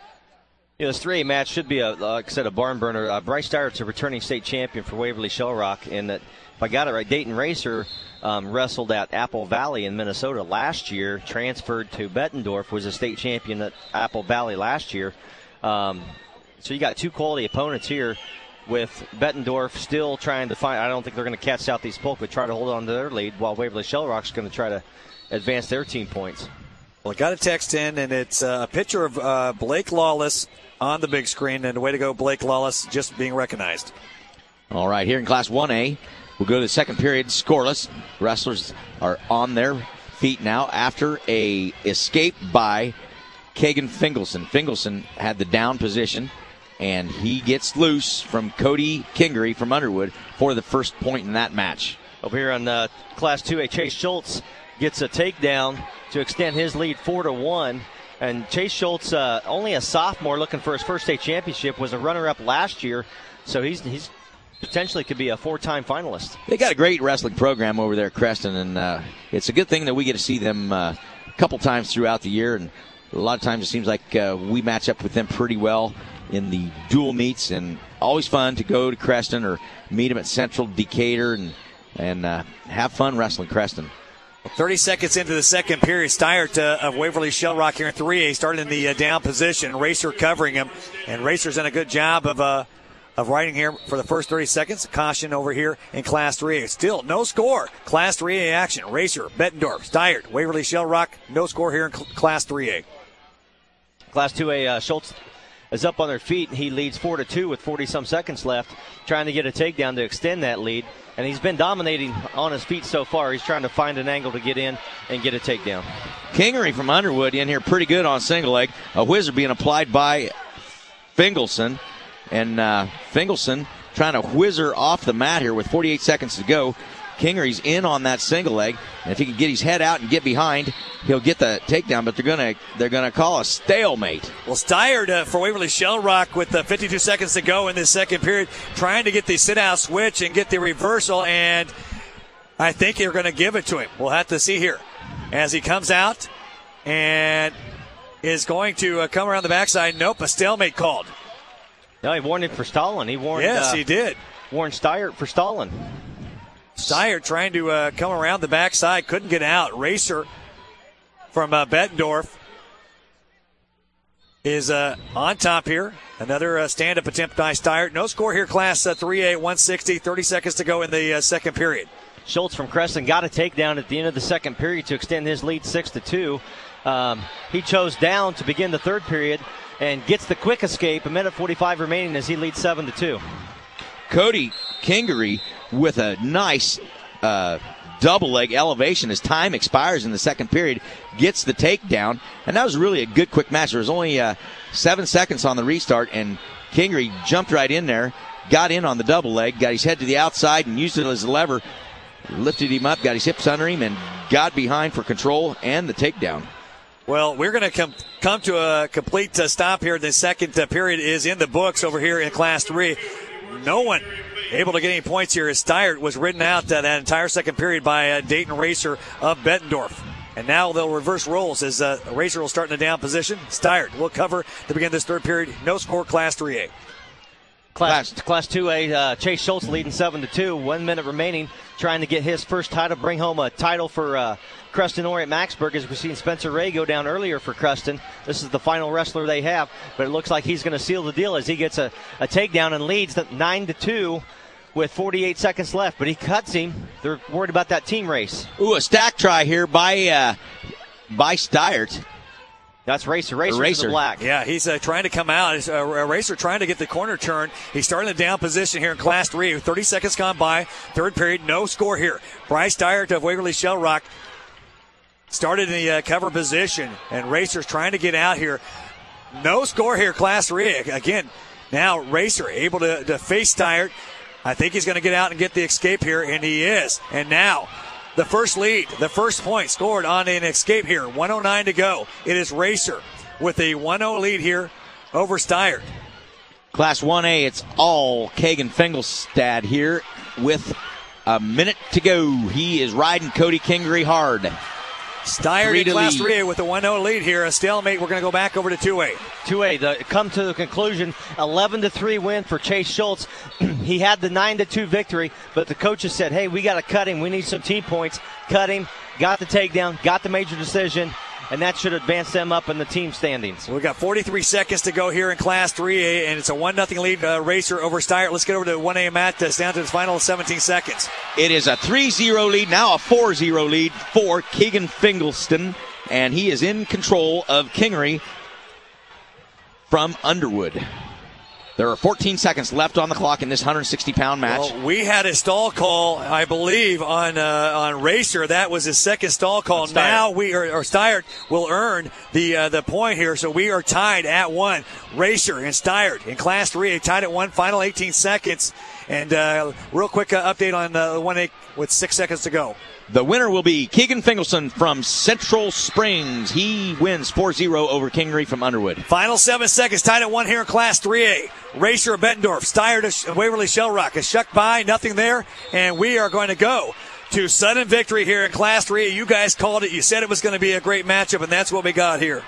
This 3A match should be, like I said, a barn burner. Bryce Steyert's a returning state champion for Waverly Shellrock, and that, if I got it right, Dayton Racer wrestled at Apple Valley in Minnesota last year, transferred to Bettendorf, was a state champion at Apple Valley last year. So you got two quality opponents here, with Bettendorf still trying to find, I don't think they're going to catch Southeast Polk, but try to hold on to their lead, while Waverly Shellrock's going to try to advance their team points. Well, I got a text in, and it's a picture of Blake Lawless on the big screen, and way to go, Blake Lawless, just being recognized. All right, here in Class 1A, we'll go to the second period, scoreless. Wrestlers are on their feet now after a escape by Kagan Fingelson. Fingelson had the down position, and he gets loose from Cody Kingery from Underwood for the first point in that match. Over here on Class 2A, Chase Schultz gets a takedown to extend his lead 4-1. And Chase Schultz, only a sophomore looking for his first state championship, was a runner-up last year, so he's potentially could be a four-time finalist. They got a great wrestling program over there at Creston, and it's a good thing that we get to see them a couple times throughout the year. And a lot of times it seems like we match up with them pretty well in the dual meets, and always fun to go to Creston or meet them at Central Decatur and have fun wrestling Creston. 30 seconds into the second period, Steyert of Waverly Shellrock here in 3A started in the down position. Racer covering him, and Racer's done a good job of riding here for the first 30 seconds. Caution over here in Class 3A. Still no score. Class 3A action. Racer, Bettendorf, Steyert, Waverly Shellrock. No score here in Class 3A. Class 2A, Schultz is up on their feet. He leads 4-2 with 40-some seconds left, trying to get a takedown to extend that lead. And he's been dominating on his feet so far. He's trying to find an angle to get in and get a takedown. Kingery from Underwood in here pretty good on single leg. A whizzer being applied by Fingelson. And Fingelson trying to whizzer off the mat here with 48 seconds to go. Kingery's in on that single leg, and if he can get his head out and get behind, he'll get the takedown. But they're gonna call a stalemate. Well, Steyert for Waverly Shellrock with 52 seconds to go in this second period, trying to get the sit-out switch and get the reversal, and I think they're going to give it to him. We'll have to see here as he comes out and is going to come around the backside. Nope, a stalemate called. No, he warned him for stalling. He warned. Yes, he did. Warned Steyert for stalling. Steyert trying to come around the backside, couldn't get out. Racer from Bettendorf is on top here. Another stand-up attempt by Steyert. No score here, Class 3A, 160. 30 seconds to go in the second period. Schultz from Creston got a takedown at the end of the second period to extend his lead 6-2. He chose down to begin the third period and gets the quick escape. 1:45 remaining as he leads 7-2. Cody Kingery with a nice double leg elevation as time expires in the second period, gets the takedown, and that was really a good quick match. There was only 7 seconds on the restart, and Kingery jumped right in there, got in on the double leg, got his head to the outside and used it as a lever, lifted him up, got his hips under him, and got behind for control and the takedown. Well, we're going to come to a complete stop here. The second period is in the books over here in Class 3. No one able to get any points here as Steyert was ridden out that entire second period by Dayton Racer of Bettendorf. And now they'll reverse roles as Racer will start in the down position. Steyert will cover to begin this third period. No score, Class 3A. Class 2A, Chase Schultz leading 7-2. 1 minute remaining, trying to get his first title, bring home a title for Creston Oriant-Maxburg, as we've seen Spencer Ray go down earlier for Creston. This is the final wrestler they have, but it looks like he's going to seal the deal as he gets a takedown and leads 9-2 with 48 seconds left. But he cuts him. They're worried about that team race. Ooh, a stack try here by Steyert. That's Racer. Racer's in the black. Yeah, he's trying to come out. Racer trying to get the corner turn. He's starting the down position here in Class 3. 30 seconds gone by. Third period, no score here. Bryce Steyert of Waverly Shellrock started in the cover position, and Racer's trying to get out here. No score here, Class 3. Again, now Racer able to face Steyert. I think he's going to get out and get the escape here, and he is. And now the first lead, the first point scored on an escape here. 1:09 to go. It is Racer with a 1-0 lead here over Steyert. Class 1A, it's all Kagan Fingelstad here with a minute to go. He is riding Cody Kingery hard. Steyert in Class 3A with a 1-0 lead here. A stalemate. We're going to go back over to 2A. 2A, come to the conclusion, 11-3 win for Chase Schultz. He had the 9-2 victory, but the coaches said, hey, we got to cut him. We need some team points. Cut him, got the takedown, got the major decision, and that should advance them up in the team standings. We've got 43 seconds to go here in Class 3A, and it's a 1-0 lead Racer over Steyert. Let's get over to 1A, Matt. It's down to the final 17 seconds. It is a 3-0 lead, now a 4-0 lead for Keegan Fingalston, and he is in control of Kingery from Underwood. There are 14 seconds left on the clock in this 160-pound match. Well, we had a stall call, I believe, on Racer. That was his second stall call. Now Steyert will earn the point here, so we are tied at 1. Racer and Steyert in Class 3A tied at 1. Final 18 seconds. And real quick update on 1A with 6 seconds to go. The winner will be Keegan Fingalson from Central Springs. He wins 4-0 over Kingery from Underwood. Final 7 seconds, tied at 1 here in Class 3A. Racer of Bettendorf, Steyert of Waverly Shell Rock. A shuck by, nothing there, and we are going to go to sudden victory here in Class 3A. You guys called it. You said it was going to be a great matchup, and that's what we got here.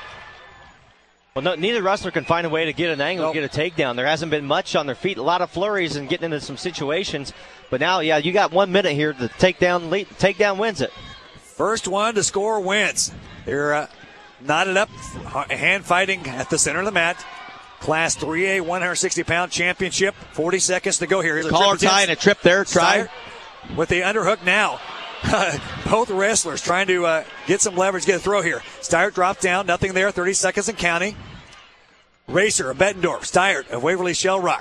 Well, neither wrestler can find a way to get an angle, get a takedown. There hasn't been much on their feet. A lot of flurries and getting into some situations. But now, you got 1 minute here. The takedown wins it. First one to score wins. They're knotted up, hand fighting at the center of the mat. Class 3A 160-pound championship. 40 seconds to go here. Collar tie and a trip there. Try with the underhook now. Both wrestlers trying to get some leverage, get a throw here. Steyert drops down, nothing there, 30 seconds and counting. Racer of Bettendorf, Steyert of Waverly Shell Rock.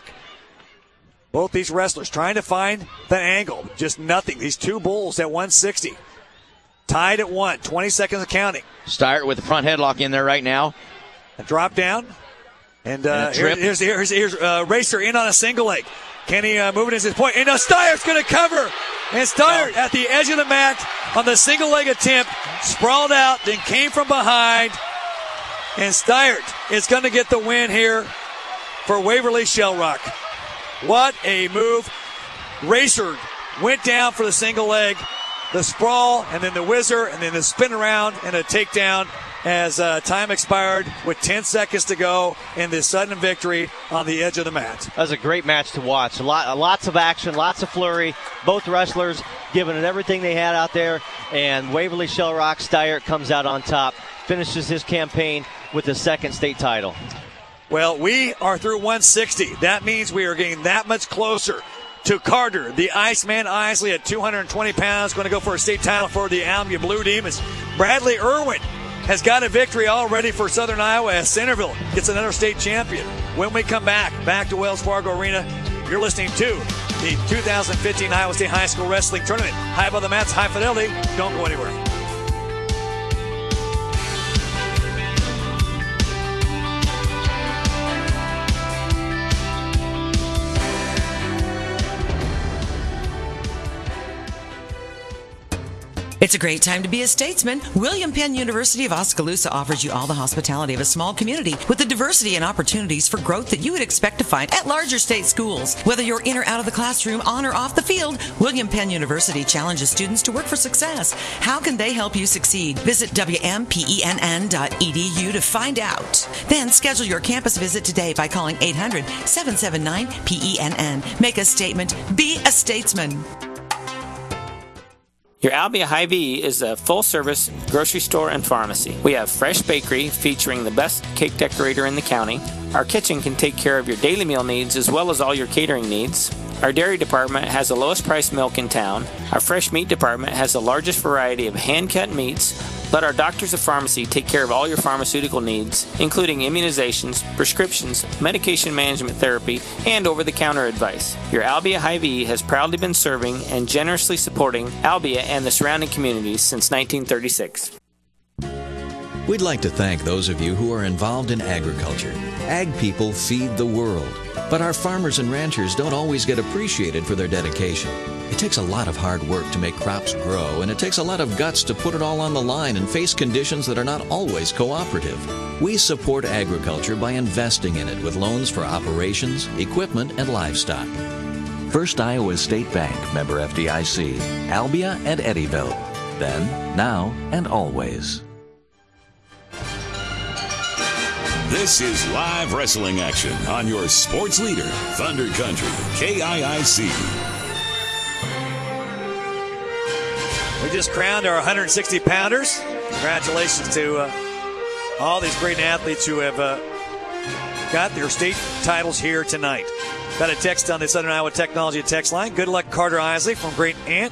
Both these wrestlers trying to find the angle, just nothing. These two bulls at 160. Tied at 1, 20 seconds and counting. Steyert with the front headlock in there right now. A drop down. And here's Racer in on a single leg. Can he move it as his point? And Steyert's going to cover. And Steyert at the edge of the mat on the single leg attempt, sprawled out, then came from behind. And Steyert is going to get the win here for Waverly Shell Rock. What a move. Racer went down for the single leg, the sprawl, and then the whizzer, and then the spin around and a takedown as time expired with 10 seconds to go in this sudden victory on the edge of the mat. That was a great match to watch. Lots of action, lots of flurry. Both wrestlers giving it everything they had out there. And Waverly Shell Rock, Steyert comes out on top, finishes his campaign with the second state title. Well, we are through 160. That means we are getting that much closer to Carter, the Iceman Isley at 220 pounds, going to go for a state title for the Albion Blue Demons. Bradley Irwin has got a victory already for Southern Iowa as Centerville gets another state champion. When we come back to Wells Fargo Arena, you're listening to the 2015 Iowa State High School Wrestling Tournament. High above the mats, high fidelity. Don't go anywhere. It's a great time to be a statesman. William Penn University of Oskaloosa offers you all the hospitality of a small community with the diversity and opportunities for growth that you would expect to find at larger state schools. Whether you're in or out of the classroom, on or off the field, William Penn University challenges students to work for success. How can they help you succeed? Visit wmpenn.edu to find out. Then schedule your campus visit today by calling 800-779-PENN. Make a statement. Be a statesman. Your Albia Hy-Vee is a full-service grocery store and pharmacy. We have fresh bakery featuring the best cake decorator in the county. Our kitchen can take care of your daily meal needs as well as all your catering needs. Our dairy department has the lowest priced milk in town. Our fresh meat department has the largest variety of hand-cut meats. Let our doctors of pharmacy take care of all your pharmaceutical needs, including immunizations, prescriptions, medication management therapy, and over-the-counter advice. Your Albia Hy-Vee has proudly been serving and generously supporting Albia and the surrounding communities since 1936. We'd like to thank those of you who are involved in agriculture. Ag people feed the world, but our farmers and ranchers don't always get appreciated for their dedication. It takes a lot of hard work to make crops grow, and it takes a lot of guts to put it all on the line and face conditions that are not always cooperative. We support agriculture by investing in it with loans for operations, equipment, and livestock. First Iowa State Bank, member FDIC, Albia and Eddyville. Then, now, and always. This is live wrestling action on your sports leader, Thunder Country, KIIC. We just crowned our 160-pounders. Congratulations to all these great athletes who have got their state titles here tonight. Got a text on the Southern Iowa Technology text line. Good luck, Carter Isley from Great Aunt,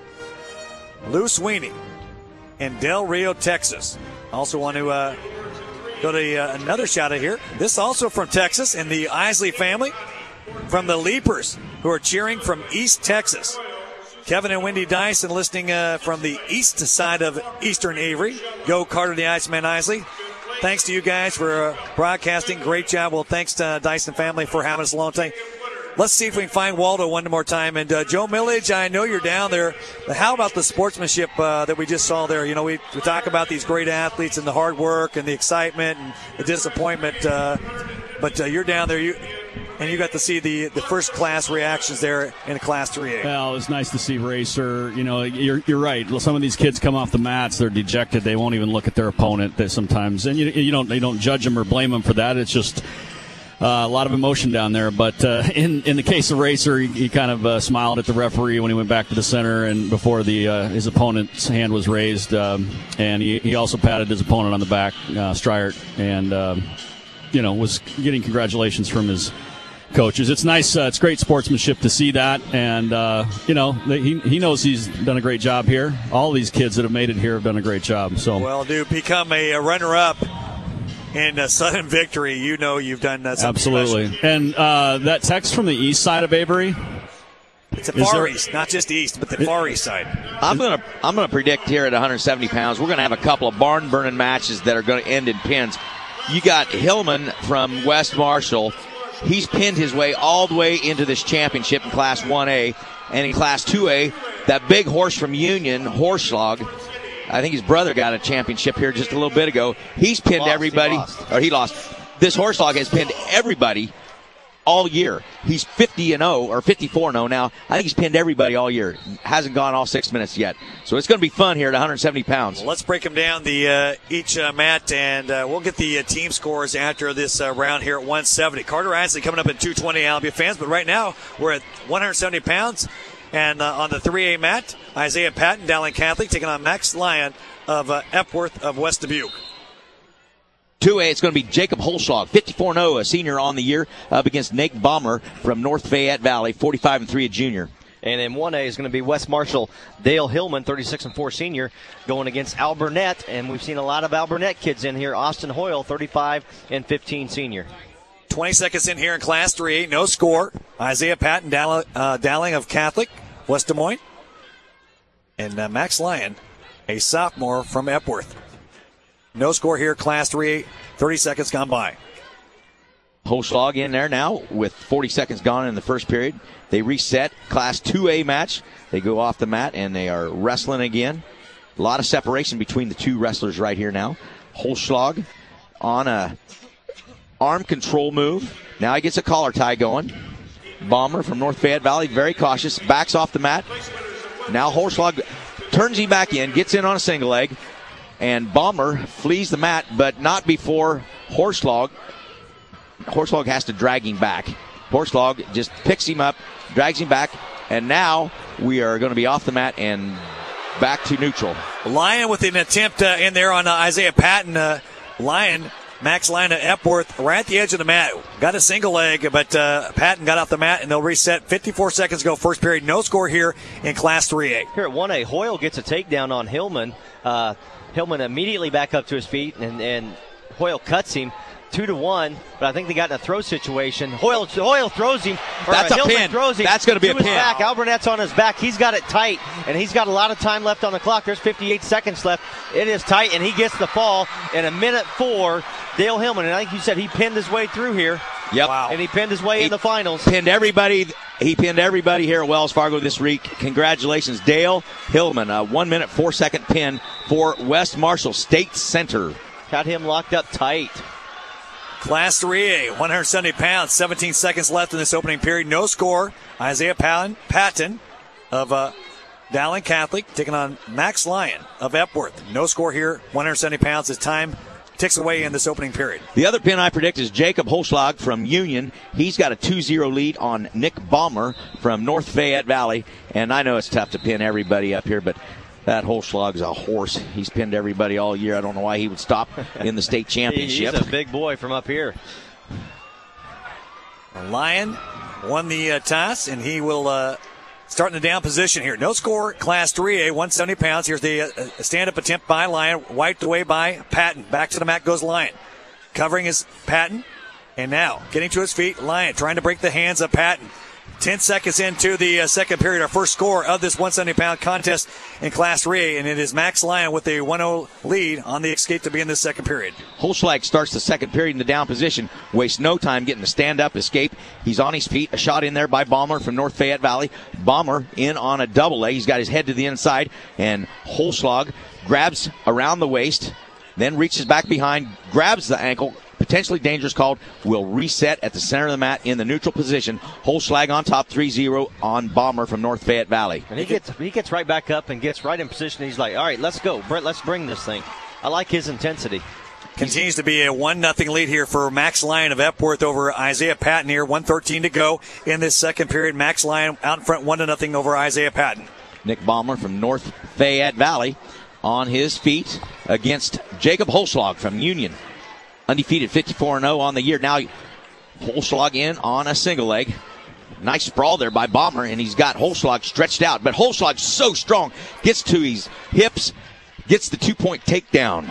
Lou Sweeney in Del Rio, Texas. Also want to go to another shout out here. This also from Texas and the Isley family from the Leapers who are cheering from East Texas. Kevin and Wendy Dyson listening from the east side of Eastern Avery. Go Carter the Iceman Isley. Thanks to you guys for broadcasting. Great job. Well, thanks to Dyson family for having us along today. Let's see if we can find Waldo one more time. And Joe Millage, I know you're down there. How about the sportsmanship that we just saw there? You know, we talk about these great athletes and the hard work and the excitement and the disappointment. But you're down there. You got to see the first class reactions there in Class 3A. Well, it was nice to see Racer. You know, you're right. Some of these kids come off the mats, they're dejected. They won't even look at their opponent sometimes, and you don't judge them or blame them for that. It's just a lot of emotion down there. But in the case of Racer, he kind of smiled at the referee when he went back to the center and before his opponent's hand was raised, and he also patted his opponent on the back, Striart, and was getting congratulations from his coaches. It's nice. It's great sportsmanship to see that, and he knows he's done a great job here. All these kids that have made it here have done a great job. So, well, to become a runner-up in Southern Victory, you know you've done something absolutely. Special. And that text from the east side of Avery. It's the far east, not just east, but the far east side. I'm gonna predict here at 170 pounds, we're gonna have a couple of barn-burning matches that are gonna end in pins. You got Hillman from West Marshall. He's pinned his way all the way into this championship in Class 1A. And in Class 2A, that big horse from Union, Horschlag, I think his brother got a championship here just a little bit ago. He's pinned everybody. He lost. This Horschlag has pinned everybody all year. He's 50-0 or 54-0 now. I think he's pinned everybody all year. Hasn't gone all 6 minutes yet. So it's going to be fun here at 170 pounds. Well, let's break them down each mat, and we'll get the team scores after this round here at 170. Carter Isley coming up at 220 Albia fans, but right now we're at 170 pounds. And on the 3A mat, Isaiah Patton, Dowling Catholic, taking on Max Lyon of Epworth of West Dubuque. 2A, it's going to be Jacob Holschlag, 54-0, a senior on the year, up against Nate Bomber from North Fayette Valley, 45-3, a junior. And in 1A is going to be West Marshall Dale Hillman, 36-4 senior, going against Al Burnett. And we've seen a lot of Al Burnett kids in here. Austin Hoyle, 35-15 senior. 20 seconds in here in Class 3A, no score. Isaiah Patton, Dowling of Catholic, West Des Moines. And Max Lyon, a sophomore from Epworth. No score here, Class 3A, 30 seconds gone by. Holschlag in there now with 40 seconds gone in the first period. They reset Class 2A match. They go off the mat and they are wrestling again. A lot of separation between the two wrestlers right here now. Holschlag on a arm control move. Now he gets a collar tie going. Bomber from North Fayette Valley, very cautious, backs off the mat. Now Holschlag turns him back in, gets in on a single leg. And Bomber flees the mat, but not before Horschlag. Horschlag has to drag him back. Horschlag just picks him up, drags him back, and now we are going to be off the mat and back to neutral. Lyon with an attempt in there on Isaiah Patton. Max Lyon at Epworth, right at the edge of the mat. Got a single leg, but Patton got off the mat, and they'll reset. 54 seconds ago, first period. No score here in Class 3A. Here at 1A, Hoyle gets a takedown on Hillman. Hillman immediately back up to his feet, and Hoyle cuts him. 2-1, but I think they got in a throw situation. Hoyle throws him. That's a pin. Throws him That's going to be a his pin. Back. Alburnette's on his back. He's got it tight, and he's got a lot of time left on the clock. There's 58 seconds left. It is tight, and he gets the fall in 1:04. Dale Hillman, and I think you said he pinned his way through here. Yep. Wow. And he pinned his way in the finals. Pinned everybody. He pinned everybody here at Wells Fargo this week. Congratulations, Dale Hillman. A 1-minute, 4-second pin for West Marshall State Center. Got him locked up tight. Class 3A, 170 pounds, 17 seconds left in this opening period. No score. Isaiah Patton of Dowling Catholic taking on Max Lyon of Epworth. No score here. 170 pounds as time ticks away in this opening period. The other pin I predict is Jacob Holschlag from Union. He's got a 2-0 lead on Nick Ballmer from North Fayette Valley. And I know it's tough to pin everybody up here, but that Holschlag's a horse. He's pinned everybody all year. I don't know why he would stop in the state championship. He's a big boy from up here. Lyon won the toss, and he will start in the down position here. No score, Class 3A, 170 pounds. Here's the stand-up attempt by Lyon, wiped away by Patton. Back to the mat goes Lyon. Covering his Patton, and now getting to his feet, Lyon trying to break the hands of Patton. 10 seconds into the second period, our first score of this 170-pound contest in Class 3A, and it is Max Lyon with a 1-0 lead on the escape to begin this second period. Holschlag starts the second period in the down position, wastes no time getting the stand-up escape. He's on his feet, a shot in there by Ballmer from North Fayette Valley. Ballmer in on a double leg. He's got his head to the inside, and Holschlag grabs around the waist, then reaches back behind, grabs the ankle. Potentially dangerous call, will reset at the center of the mat in the neutral position. Holschlag on top, 3-0 on Ballmer from North Fayette Valley. And he gets right back up and gets right in position. He's like, all right, let's go. Brett, let's bring this thing. I like his intensity. Continues to be a 1-0 lead here for Max Lyon of Epworth over Isaiah Patton here. 1:13 to go in this second period. Max Lyon out in front 1-0 over Isaiah Patton. Nick Ballmer from North Fayette Valley on his feet against Jacob Holschlag from Union. Undefeated, 54-0 on the year. Now Holschlag in on a single leg. Nice sprawl there by Ballmer, and he's got Holschlag stretched out. But Holschlag's so strong, gets to his hips, gets the 2-point takedown.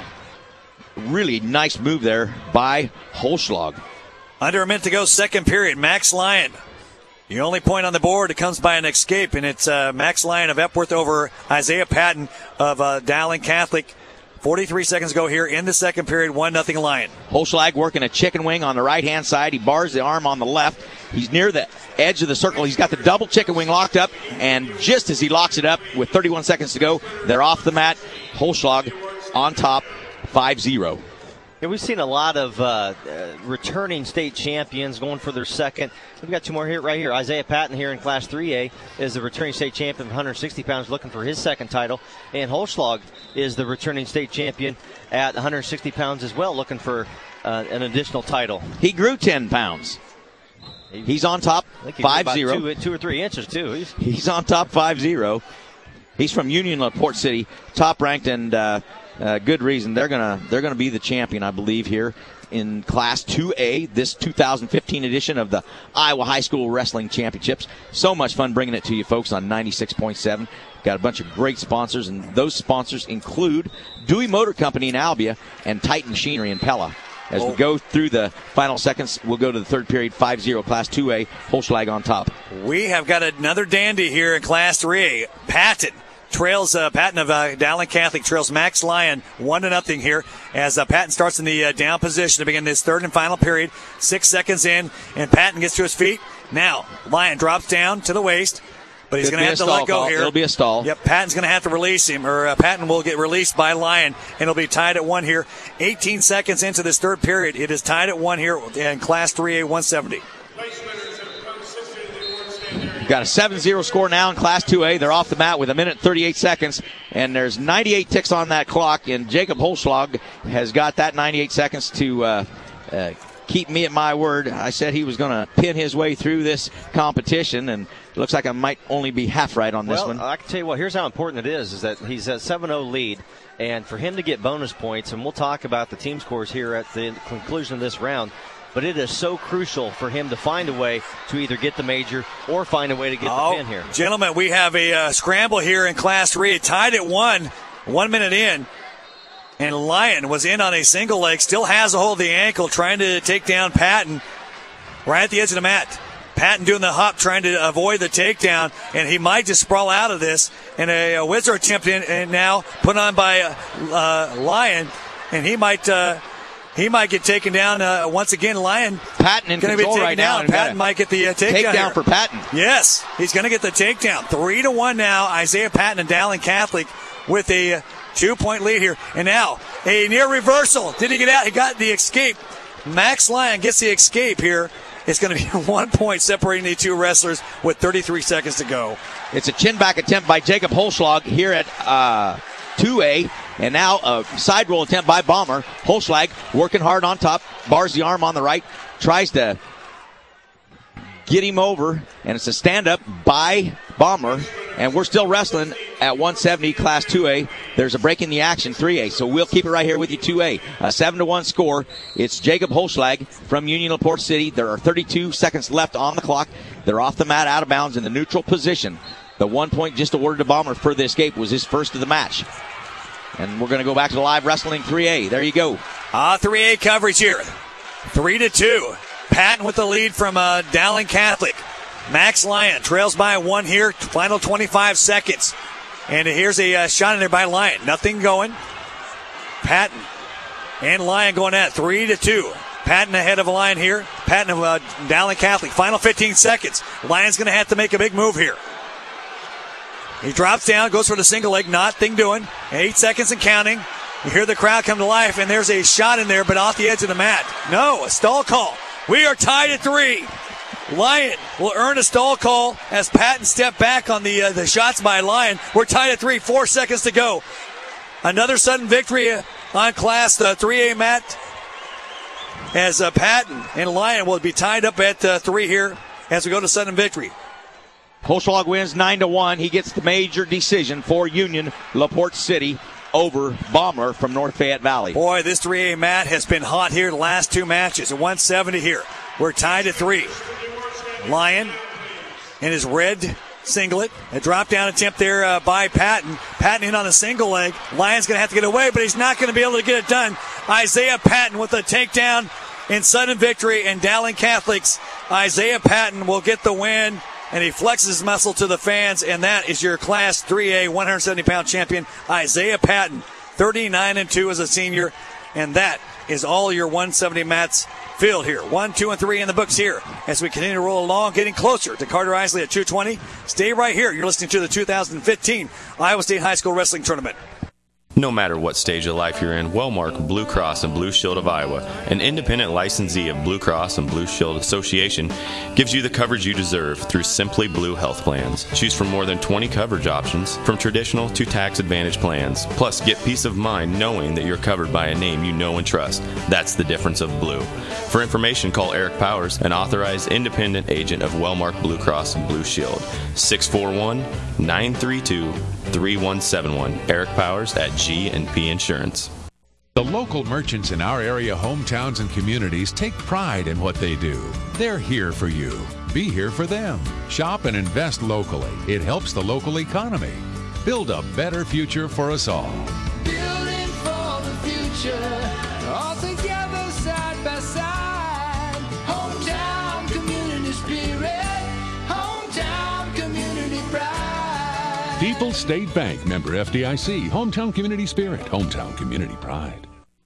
Really nice move there by Holschlag. Under a minute to go, second period. Max Lyon. The only point on the board, it comes by an escape, and it's Max Lyon of Epworth over Isaiah Patton of Dowling Catholic. 43 seconds ago here in the second period, 1-0 Lyon. Holschlag working a chicken wing on the right-hand side. He bars the arm on the left. He's near the edge of the circle. He's got the double chicken wing locked up, and just as he locks it up with 31 seconds to go, they're off the mat. Holschlag on top, 5-0. Yeah, we've seen a lot of returning state champions going for their second. We've got two more here, right here. Isaiah Patton here in Class 3A is the returning state champion, 160 pounds, looking for his second title. And Holschlag is the returning state champion at 160 pounds as well, looking for an additional title. He grew 10 pounds. He's on top, 5-0. 2 or 3 inches, too. He's on top, 5-0. He's from Union LaPorte City, top ranked, and good reason. They're gonna be the champion, I believe, here in Class 2A, this 2015 edition of the Iowa High School Wrestling Championships. So much fun bringing it to you folks on 96.7. Got a bunch of great sponsors, and those sponsors include Dewey Motor Company in Albia and Titan Machinery in Pella. As we go through the final seconds, we'll go to the third period, 5-0, Class 2A, Holschlag on top. We have got another dandy here in Class 3A. Patton trails Patton of Dowling Catholic, trails Max Lyon 1-0 here as Patton starts in the down position to begin this third and final period. 6 seconds in, and Patton gets to his feet. Now, Lyon drops down to the waist, but he's going to have to let go here. It'll be a stall. Yep, Patton's going to have to release him, or Patton will get released by Lyon, and it'll be tied at 1 here. 18 seconds into this third period. It is tied at 1 here in Class 3A 170. Got a 7-0 score now in Class 2A. They're off the mat with 1 minute 38 seconds, and there's 98 ticks on that clock, and Jacob Holschlag has got that 98 seconds to keep me at my word. I said he was going to pin his way through this competition, and it looks like I might only be half right on this one. I can tell you what, here's how important it is that he's at 7-0 lead, and for him to get bonus points, and we'll talk about the team scores here at the conclusion of this round, but it is so crucial for him to find a way to either get the major or find a way to get the pin here. Gentlemen, we have a scramble here in Class 3. Tied at 1 minute in. And Lyon was in on a single leg, still has a hold of the ankle, trying to take down Patton right at the edge of the mat. Patton doing the hop, trying to avoid the takedown, and he might just sprawl out of this. And a whizzer attempt and now put on by Lyon, and he might get taken down once again. Lyon Patton in control right now. Patton might get the takedown for Patton. Yes, he's going to get the takedown. 3-1 now. Isaiah Patton and Dowling Catholic with a 2-point lead here. And now a near reversal. Did he get out? He got the escape. Max Lyon gets the escape here. It's going to be 1 point separating the two wrestlers with 33 seconds to go. It's a chin back attempt by Jacob Holschlag here at 2A. And now a side roll attempt by Bomber. Holschlag working hard on top. Bars the arm on the right. Tries to get him over. And it's a stand-up by Bomber. And we're still wrestling at 170, Class 2A. There's a break in the action, 3A. So we'll keep it right here with you, 2A. A 7-1 score. It's Jacob Holschlag from Union LaPorte City. There are 32 seconds left on the clock. They're off the mat, out of bounds in the neutral position. The 1 point just awarded to Bomber for the escape was his first of the match. And we're going to go back to the live wrestling 3A. There you go. 3A coverage here. 3-2. Patton with the lead from Dowling Catholic. Max Lyon trails by 1 here. Final 25 seconds. And here's a shot in there by Lyon. Nothing going. Patton and Lyon going at 3-2. Patton ahead of Lyon here. Patton of Dowling Catholic. Final 15 seconds. Lyon's going to have to make a big move here. He drops down, goes for the single leg, nothing doing. 8 seconds and counting. You hear the crowd come to life, and there's a shot in there, but off the edge of the mat. No, a stall call. We are tied at 3. Lyon will earn a stall call as Patton stepped back on the shots by Lyon. We're tied at 3, 4 seconds to go. Another sudden victory on Class 3A mat as Patton and Lyon will be tied up at 3 here as we go to sudden victory. Holschlag wins 9-1. He gets the major decision for Union LaPorte City over Bomber from North Fayette Valley. Boy, this 3A mat has been hot here the last 2 matches. At 170 here. We're tied at 3. Lyon in his red singlet. A drop-down attempt there by Patton. Patton in on a single leg. Lyon's going to have to get away, but he's not going to be able to get it done. Isaiah Patton with a takedown in sudden victory. And Dowling Catholic's Isaiah Patton will get the win. And he flexes his muscle to the fans, and that is your Class 3A 170-pound champion, Isaiah Patton, 39-2 as a senior, and that is all your 170 mats filled here. 1, 2, and 3 in the books here as we continue to roll along, getting closer to Carter Isley at 220. Stay right here. You're listening to the 2015 Iowa State High School Wrestling Tournament. No matter what stage of life you're in, Wellmark Blue Cross and Blue Shield of Iowa, an independent licensee of Blue Cross and Blue Shield Association, gives you the coverage you deserve through Simply Blue health plans. Choose from more than 20 coverage options, from traditional to tax advantage plans. Plus, get peace of mind knowing that you're covered by a name you know and trust. That's the difference of blue. For information, call Eric Powers, an authorized independent agent of Wellmark Blue Cross and Blue Shield. 641-932-3171. Eric Powers at G&P Insurance. The local merchants in our area, hometowns, and communities take pride in what they do. They're here for you. Be here for them. Shop and invest locally. It helps the local economy. Build a better future for us all. Building for the future, all together side by side. Hometown community spirit, hometown community pride. People's State Bank, member FDIC, hometown community spirit, hometown community pride.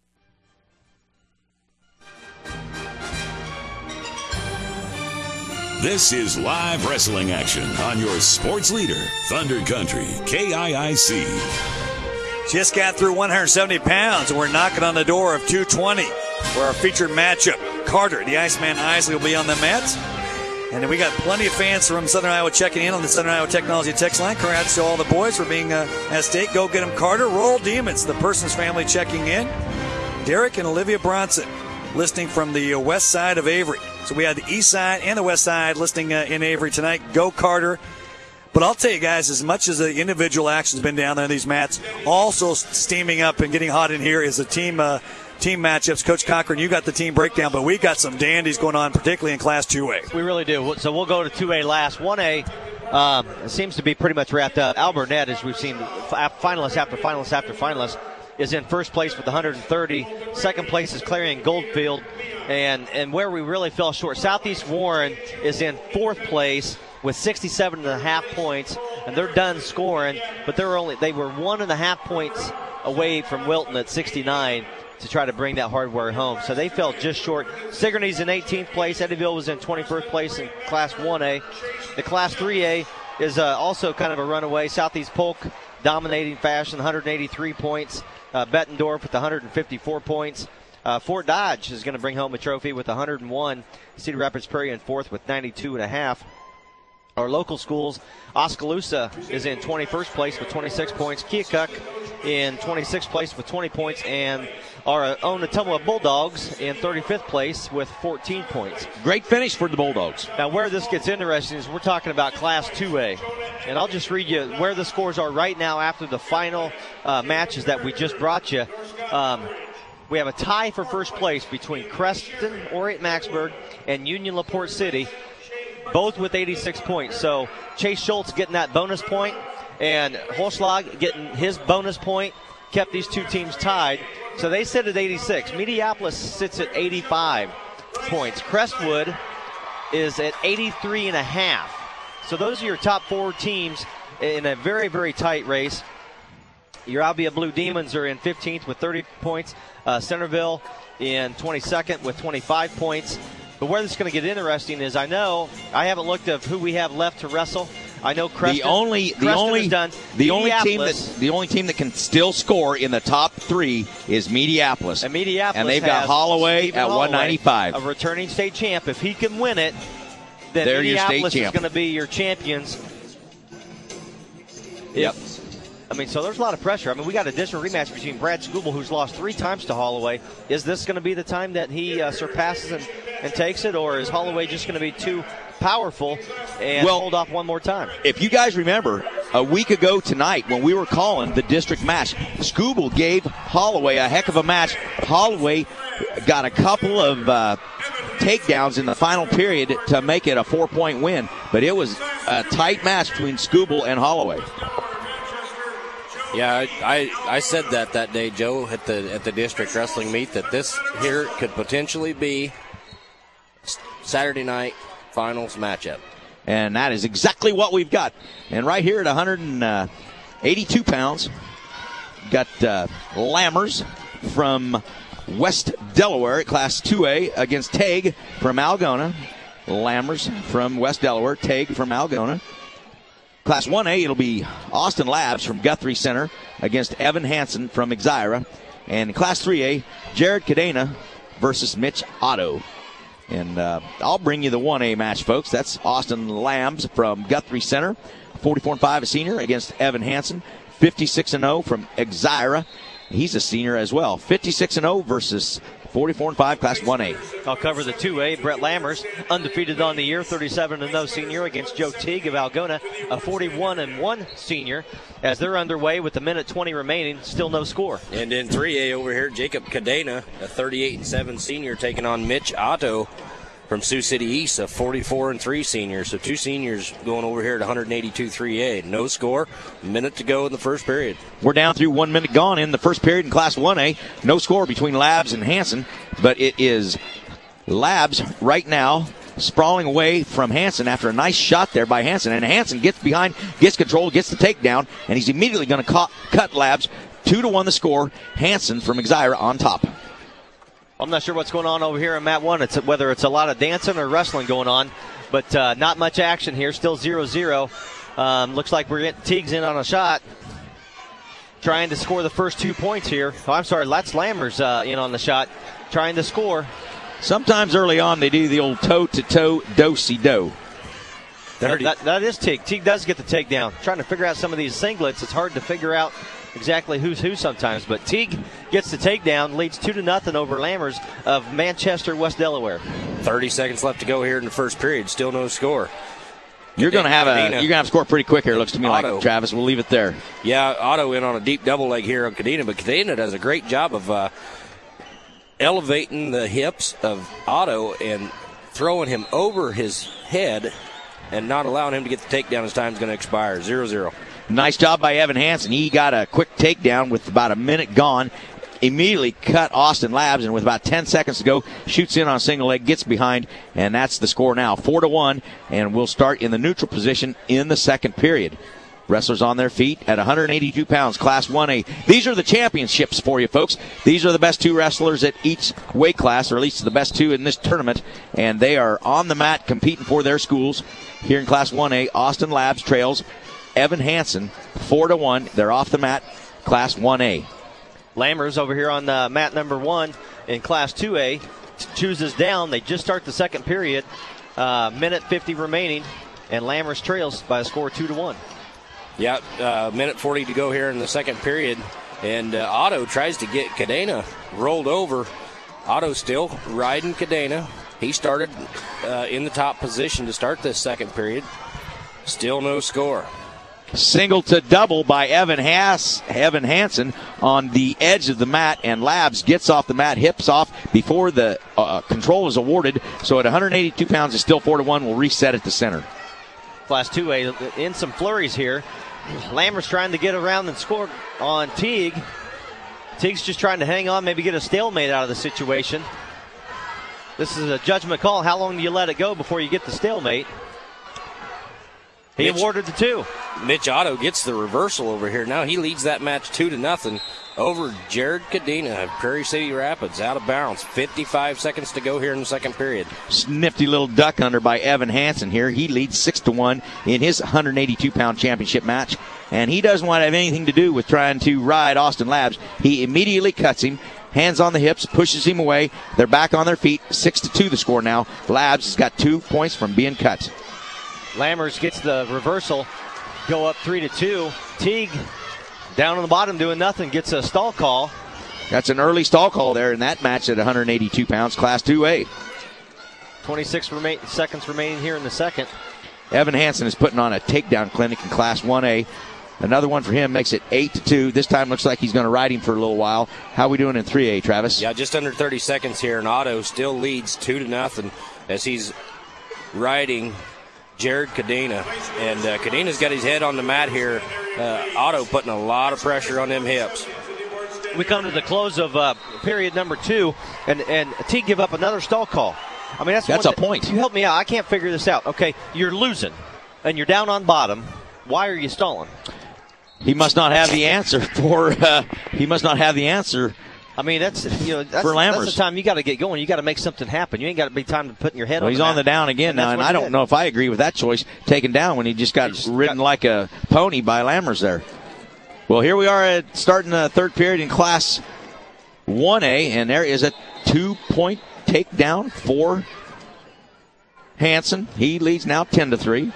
This is live wrestling action on your sports leader, Thunder Country, KIIC. Just got through 170 pounds, and we're knocking on the door of 220 for our featured matchup. Carter, the Iceman Isley, will be on the mat. And then we got plenty of fans from Southern Iowa checking in on the Southern Iowa Technology text line. Congrats to all the boys for being at stake. Go get them, Carter. Roll Demons, the Persons family checking in. Derek and Olivia Bronson listening from the west side of Avery. So we had the east side and the west side listening in Avery tonight. Go Carter. But I'll tell you guys, as much as the individual action's been down there on these mats, also steaming up and getting hot in here is the team matchups. Coach Cochran, you got the team breakdown, but we got some dandies going on, particularly in Class 2A. We really do. So we'll go to 2A last. 1A seems to be pretty much wrapped up. Al Burnett, as we've seen, finalists after finalists after finalists. is in first place with 130. Second place is Clarion Goldfield. And where we really fell short, Southeast Warren is in fourth place with 67.5 points, and they're done scoring, but they were 1.5 points away from Wilton at 69 to try to bring that hardware home. So they fell just short. Sigourney's in 18th place. Eddyville was in 21st place in Class 1A. The Class 3A is also kind of a runaway. Southeast Polk dominating fashion, 183 points. Bettendorf with 154 points. Fort Dodge is going to bring home a trophy with 101. Cedar Rapids Prairie in fourth with 92.5. Our local schools, Oskaloosa is in 21st place with 26 points. Keokuk in 26th place with 20 points. And our own Ottumwa Bulldogs in 35th place with 14 points. Great finish for the Bulldogs. Now, where this gets interesting is we're talking about Class 2A. And I'll just read you where the scores are right now after the final matches that we just brought you. We have a tie for first place between Creston, Orient Maxburg, and Union LaPorte City, both with 86 points. So Chase Schultz getting that bonus point, and Holschlag getting his bonus point, kept these two teams tied. So they sit at 86. Mediapolis sits at 85 points. Crestwood is at 83.5. So those are your top four teams in a very, very tight race. Your Albia Blue Demons are in 15th with 30 points. Centerville in 22nd with 25 points. But where this is going to get interesting is I haven't looked at who we have left to wrestle. I know Creston. The only team that can still score in the top three is Mediapolis. And they've got Holloway at 195. A returning state champ. If he can win it, then they're Mediapolis is going to be your champions. Yep. I mean, so there's a lot of pressure. I mean, we got a district rematch between Brad Scooble, who's lost 3 times to Holloway. Is this going to be the time that he surpasses and takes it, or is Holloway just going to be too powerful and hold off one more time? If you guys remember, a week ago tonight when we were calling the district match, Scooble gave Holloway a heck of a match. Holloway got a couple of takedowns in the final period to make it a 4-point win, but it was a tight match between Scooble and Holloway. Yeah, I said that day, Joe, at the district wrestling meet, that this here could potentially be Saturday night finals matchup. And that is exactly what we've got. And right here at 182 pounds, got Lammers from West Delaware at Class 2A against Tague from Algona. Lammers from West Delaware, Tague from Algona. Class 1A, it'll be Austin Labs from Guthrie Center against Evan Hansen from Exira. And Class 3A, Jared Cadena versus Mitch Otto. And I'll bring you the 1A match, folks. That's Austin Lambs from Guthrie Center, 44-5, a senior, against Evan Hansen. 56-0 from Exira. He's a senior as well. 56-0 versus 44-5, Class 1A. I'll cover the 2A. Brett Lammers, undefeated on the year, 37-0 senior against Joe Teague of Algona, a 41-1 senior. As they're underway with a minute 20 remaining, still no score. And in 3A over here, Jacob Cadena, a 38-7 senior, taking on Mitch Otto from Sioux City East, a 44-3 senior. So two seniors going over here at 182 3A. No score, minute to go in the first period. We're down through 1 minute gone in the first period in Class 1A. No score between Labs and Hansen, but it is Labs right now sprawling away from Hansen after a nice shot there by Hansen. And Hansen gets behind, gets control, gets the takedown, and he's immediately going to cut Labs. 2-1 the score. Hansen from Exira on top. I'm not sure what's going on over here in Mat 1. Whether it's a lot of dancing or wrestling going on, but not much action here. Still 0-0. Looks like we're getting Teagues in on a shot, trying to score the first 2 points here. Oh, I'm sorry, that's Lammers in on the shot, trying to score. Sometimes early on they do the old toe-to-toe do-si-do. That is Teague. Teague does get the takedown. Trying to figure out some of these singlets. It's hard to figure out exactly who's who sometimes, but Teague gets the takedown, leads 2-0 over Lammers of Manchester, West Delaware. 30 seconds left to go here in the first period. Still no score. You're going to have to score pretty quick here, looks to me like, Travis. We'll leave it there. Yeah, Otto in on a deep double leg here on Cadena, but Cadena does a great job of elevating the hips of Otto and throwing him over his head and not allowing him to get the takedown as time's going to expire. 0-0. Nice job by Evan Hansen. He got a quick takedown with about a minute gone. Immediately cut Austin Labs, and with about 10 seconds to go, shoots in on a single leg, gets behind, and that's the score now, 4-1, and we'll start in the neutral position in the second period. Wrestlers on their feet at 182 pounds, Class 1A. These are the championships for you, folks. These are the best 2 wrestlers at each weight class, or at least the best 2 in this tournament, and they are on the mat competing for their schools. Here in Class 1A, Austin Labs trails Evan Hansen 4-1. They're off the mat, Class 1A. Lammers over here on mat number 1 in Class 2A chooses down. They just start the second period, minute 50 remaining, and Lammers trails by a score of 2-1. Yeah, minute 40 to go here in the second period, and Otto tries to get Cadena rolled over. Otto still riding Cadena. He started in the top position to start this second period. Still no score. Single to double by Evan Hansen on the edge of the mat, and Labs gets off the mat, hips off before the control is awarded. So at 182 pounds, it's still 4-1. We'll reset at the center. Class 2A in some flurries here. Lammers trying to get around and score on Teague. Teague's just trying to hang on, maybe get a stalemate out of the situation. This is a judgment call. How long do you let it go before you get the stalemate? He awarded the 2. Mitch Otto gets the reversal over here. Now he leads that match 2-0 over Jared Cadena of Prairie City Rapids, out of bounds. 55 seconds to go here in the second period. Nifty little duck under by Evan Hansen here. He leads 6-1 in his 182-pound championship match, and he doesn't want to have anything to do with trying to ride Austin Labs. He immediately cuts him. Hands on the hips, pushes him away. They're back on their feet. 6-2 the score now. Labs has got 2 points from being cut. Lammers gets the reversal, go up 3-2. Teague down on the bottom doing nothing, gets a stall call. That's an early stall call there in that match at 182 pounds, Class 2A. 26 seconds remaining here in the second. Evan Hansen is putting on a takedown clinic in Class 1A. Another one for him makes it 8-2. This time looks like he's going to ride him for a little while. How are we doing in 3A, Travis? Yeah, just under 30 seconds here, and Otto still leads 2-0 as he's riding Jared Cadena. And Cadena's got his head on the mat here. Otto putting a lot of pressure on them hips. We come to the close of period number 2, and Teague give up another stall call. I mean, that's a point. You help me out. I can't figure this out. Okay, you're losing, and you're down on bottom. Why are you stalling? He must not have the answer for. He must not have the answer. I mean, that's for Lammers. That's the time you got to get going. You got to make something happen. You ain't got to be time to putting your head on. He's on the down again now, and I don't know if I agree with that choice. Taken down when he just got ridden like a pony by Lammers there. Well, here we are starting the third period in Class 1A, and there is a 2-point takedown for Hansen. He leads now 10-3.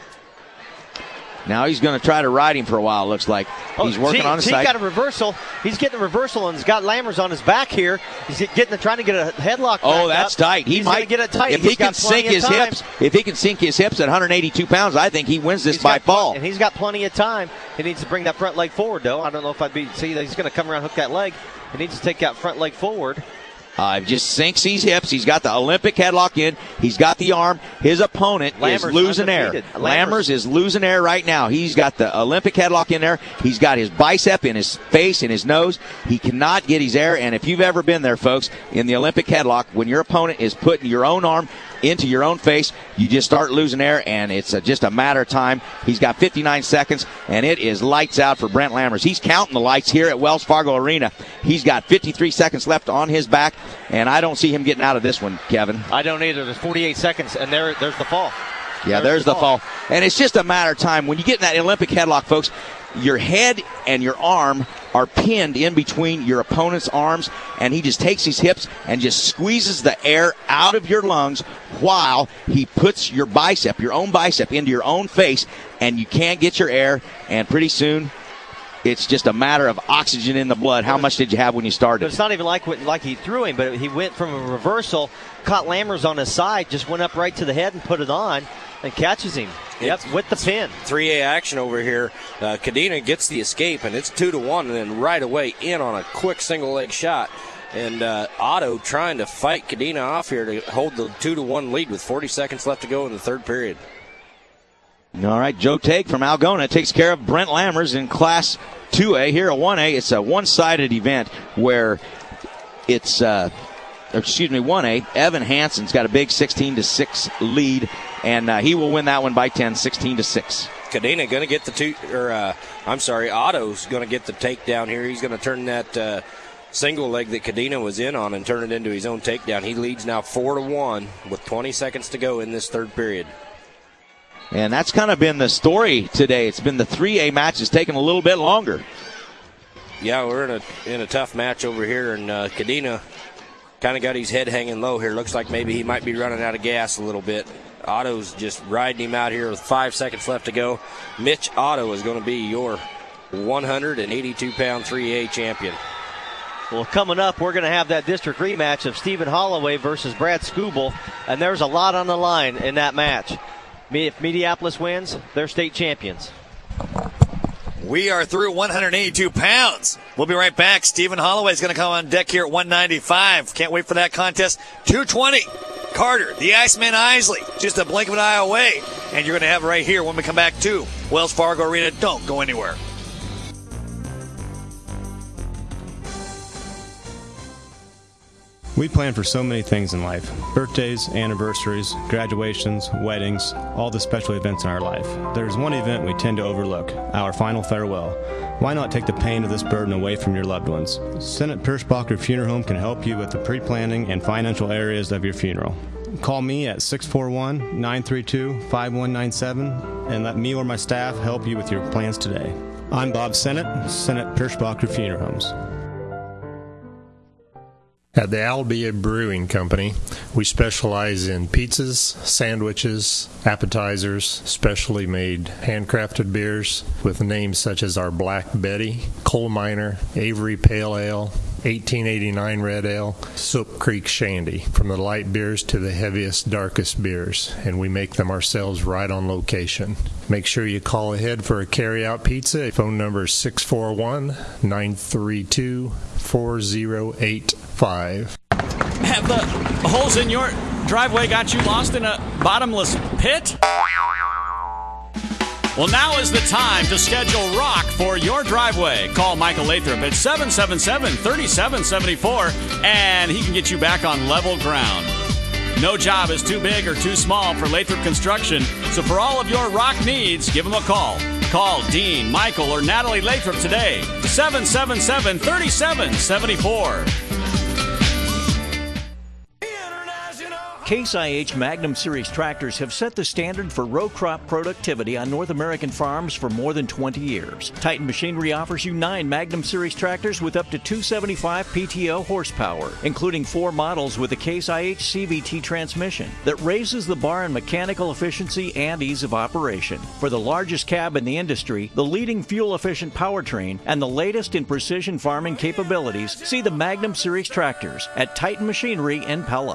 Now he's going to try to ride him for a while, it looks like. He's working on his side. He's got a reversal. He's getting a reversal, and he's got Lammers on his back here. He's trying to get a headlock. Oh, that's tight. He might get it tight. If he can sink his hips, at 182 pounds, I think he wins this by fall. And he's got plenty of time. He needs to bring that front leg forward, though. I don't know if see he's going to come around, hook that leg. He needs to take that front leg forward. Just sinks his hips. He's got the Olympic headlock in. He's got the arm. His opponent is losing air. Lammers is losing air right now. He's got the Olympic headlock in there. He's got his bicep in his face, in his nose. He cannot get his air. And if you've ever been there, folks, in the Olympic headlock, when your opponent is putting your own arm into your own face, you just start losing air, and it's just a matter of time. He's got 59 seconds, and it is lights out for Brent Lammers. He's counting the lights here at Wells Fargo Arena. He's got 53 seconds left on his back, and I don't see him getting out of this one, Kevin. I don't either. There's 48 seconds, and there's the fall. Yeah, there's the fall. And it's just a matter of time. When you get in that Olympic headlock, folks, your head and your arm are pinned in between your opponent's arms, and he just takes his hips and just squeezes the air out of your lungs while he puts your bicep, your own bicep, into your own face, and you can't get your air, and pretty soon it's just a matter of oxygen in the blood. How much did you have when you started? But it's not even like he threw him, but he went from a reversal, caught Lammers on his side, just went up right to the head and put it on, and catches him. Yep, with the pin. 3A action over here. Cadena gets the escape, and it's 2-1, and then right away in on a quick single leg shot. And Otto trying to fight Cadena off here to hold the 2-1 lead with 40 seconds left to go in the third period. All right, Joe Teague from Algona takes care of Brent Lammers in Class 2A. Here at 1A, it's a one-sided event where it's, 1A, Evan Hansen's got a big 16-6 lead, and he will win that one by 10, 16-6. Cadena going to get Otto's going to get the takedown here. He's going to turn that single leg that Cadena was in on and turn it into his own takedown. He leads now 4-1 with 20 seconds to go in this third period. And that's kind of been the story today. It's been the 3A matches taking a little bit longer. Yeah, we're in a tough match over here, and Cadena kind of got his head hanging low here. Looks like maybe he might be running out of gas a little bit. Otto's just riding him out here with 5 seconds left to go. Mitch Otto is going to be your 182-pound 3A champion. Well, coming up, we're going to have that district rematch of Stephen Holloway versus Brad Skubal, and there's a lot on the line in that match. If Mediapolis wins, they're state champions. We are through 182 pounds. We'll be right back. Stephen Holloway is going to come on deck here at 195. Can't wait for that contest. 220. Carter, the Iceman Isley, just a blink of an eye away. And you're going to have it right here when we come back to Wells Fargo Arena. Don't go anywhere. We plan for so many things in life. Birthdays, anniversaries, graduations, weddings, all the special events in our life. There's one event we tend to overlook, our final farewell. Why not take the pain of this burden away from your loved ones? Senate Pirschbacher Funeral Home can help you with the pre-planning and financial areas of your funeral. Call me at 641-932-5197 and let me or my staff help you with your plans today. I'm Bob Senate, Senate Pirschbacher Funeral Homes. At the Albia Brewing Company, we specialize in pizzas, sandwiches, appetizers, specially made handcrafted beers with names such as our Black Betty, Coal Miner, Avery Pale Ale, 1889 Red Ale, Soap Creek Shandy, from the light beers to the heaviest, darkest beers, and we make them ourselves right on location. Make sure you call ahead for a carry-out pizza. Phone number is 641-932-4085. Have the holes in your driveway got you lost in a bottomless pit? Well, now is the time to schedule rock for your driveway. Call Michael Lathrop at 777-3774, and he can get you back on level ground. No job is too big or too small for Lathrop Construction, so for all of your rock needs, give them a call. Call Dean, Michael, or Natalie Lathrop today, 777-3774. Case IH Magnum Series tractors have set the standard for row crop productivity on North American farms for more than 20 years. Titan Machinery offers you 9 Magnum Series tractors with up to 275 PTO horsepower, including 4 models with a Case IH CVT transmission that raises the bar in mechanical efficiency and ease of operation. For the largest cab in the industry, the leading fuel-efficient powertrain, and the latest in precision farming capabilities, see the Magnum Series tractors at Titan Machinery in Pella.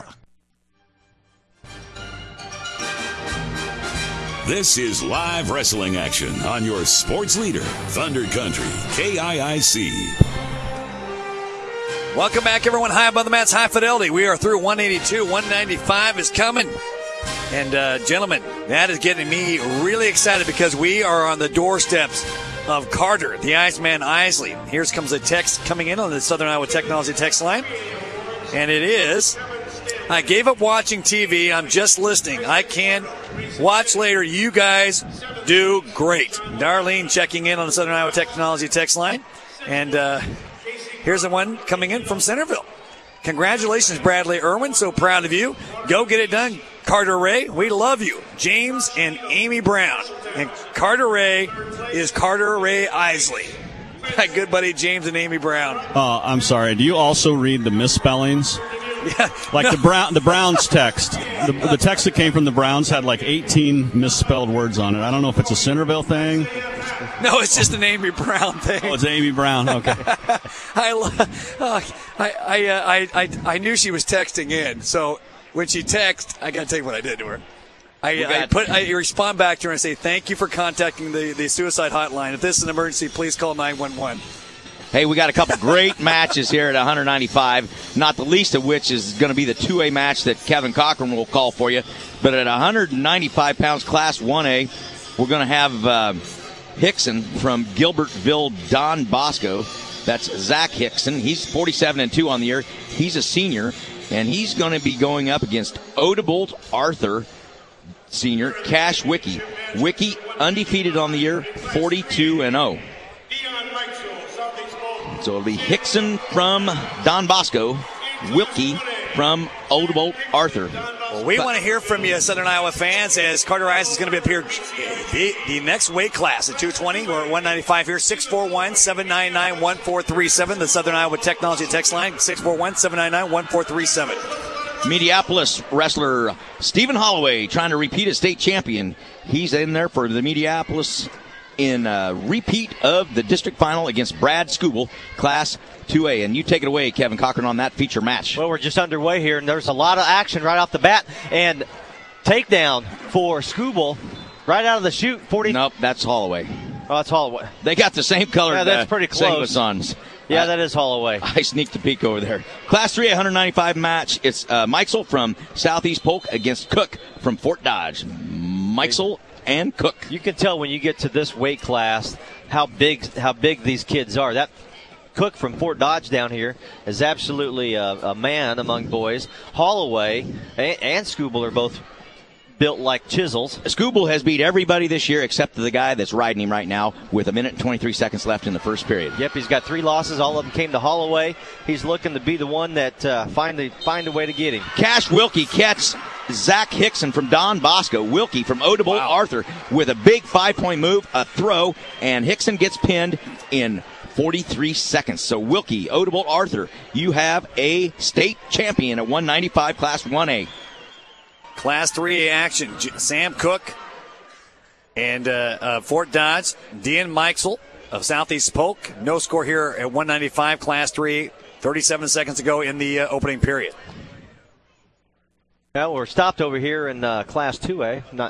This is live wrestling action on your sports leader, Thunder Country, KIIC. Welcome back, everyone. High above the mats, high fidelity. We are through 182. 195 is coming. And, gentlemen, that is getting me really excited because we are on the doorsteps of Carter, the Iceman Isley. Here comes a text coming in on the Southern Iowa Technology text line. And it is, I gave up watching TV. I'm just listening. I can watch later. You guys do great. Darlene checking in on the Southern Iowa Technology text line. And here's the one coming in from Centerville. Congratulations, Bradley Irwin. So proud of you. Go get it done, Carter Ray. We love you. James and Amy Brown. And Carter Ray is Carter Ray Isley. My good buddy James and Amy Brown. Oh, I'm sorry. Do you also read the misspellings? Yeah, like no. the Browns text. The text that came from the Browns had like 18 misspelled words on it. I don't know if it's a Centerville thing. No, it's just an Amy Brown thing. Oh, it's Amy Brown. Okay. I knew she was texting in, so when she texted, I got to tell you what I did to her. I respond back to her and say, thank you for contacting the suicide hotline. If this is an emergency, please call 911. Hey, we got a couple great matches here at 195, not the least of which is going to be the 2A match that Kevin Cochran will call for you. But at 195 pounds, Class 1A, we're going to have Hickson from Gilbertville, Don Bosco. That's Zach Hickson. He's 47-2 on the year. He's a senior, and he's going to be going up against Odebolt Arthur, senior, Cash Wiki. Wiki undefeated on the year, 42-0. So it'll be Hickson from Don Bosco, Wilkie from Odebolt Arthur. Well, we want to hear from you, Southern Iowa fans, as Carter Ice is going to be up here. The next weight class at 220. We're at 195 here. 641-799-1437. The Southern Iowa Technology text line, 641-799-1437. Mediapolis wrestler Stephen Holloway trying to repeat as state champion. He's in there for the Mediapolis in a repeat of the district final against Brad Skubal, Class 2A. And you take it away, Kevin Cochran, on that feature match. Well, we're just underway here, and there's a lot of action right off the bat. And takedown for Skubal right out of the chute. 40. Nope, that's Holloway. Oh, that's Holloway. They got the same color. Yeah, that's pretty close. Yeah, that is Holloway. I sneaked a peek over there. Class 3A 195 match. It's Mikesell from Southeast Polk against Cook from Fort Dodge. Mikesell and Cook. You can tell when you get to this weight class how big these kids are. That Cook from Fort Dodge down here is absolutely a man among boys. Holloway and Skubal are both built like chisels. Skubal has beat everybody this year except the guy that's riding him right now with 1 minute and 23 seconds left in the first period. Yep, he's got 3 losses. All of them came to Holloway. He's looking to be the one that find a way to get him. Cash Wilkie catches Zach Hickson from Don Bosco. Wilkie from Odebolt Arthur with a big 5-point move, a throw, and Hickson gets pinned in 43 seconds. So Wilkie, Odebolt Arthur, you have a state champion at 195 Class 1A. Class 3A action. Sam Cook and Fort Dodge. Dean Mikesell of Southeast Polk. No score here at 195 Class 3. 37 seconds to go in the opening period. Well, we're stopped over here in Class 2A. Not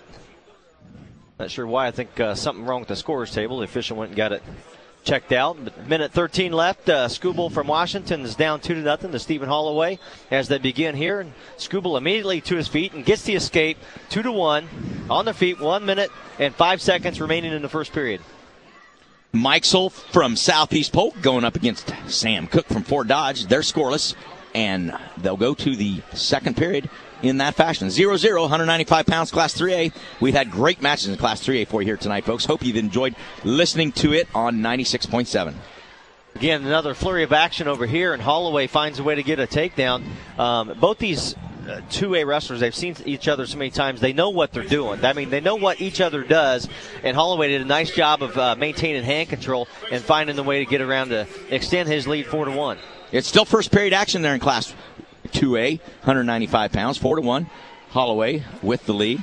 sure why. I think something wrong with the scorer's table. The official went and got it checked out. But minute 13 left. Skubal from Washington is down 2-0 to Stephen Holloway as they begin here. And Skubal immediately to his feet and gets the escape. 2-1 on their feet. 1 minute and 5 seconds remaining in the first period. Mikesell from Southeast Polk going up against Sam Cook from Fort Dodge. They're scoreless, and they'll go to the second period in that fashion. 0-0, 195 pounds, Class 3A. We've had great matches in Class 3A for you here tonight, folks. Hope you've enjoyed listening to it on 96.7. Again, another flurry of action over here, and Holloway finds a way to get a takedown. Both these 2A wrestlers, they've seen each other so many times, they know what they're doing. I mean, they know what each other does, and Holloway did a nice job of maintaining hand control and finding the way to get around to extend his lead 4-1. It's still first period action there in Class 2A, 195 pounds, 4-1. Holloway with the lead.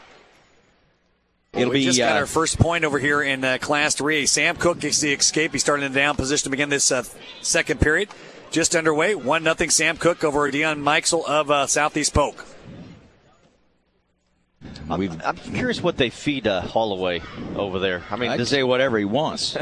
We just got our first point over here in Class 3A. Sam Cook gets the escape. He's starting in the down position to begin this second period. Just underway, 1-0 Sam Cook over Deon Mikesell of Southeast Polk. I'm curious what they feed Holloway over there. I mean, I'd say whatever he wants.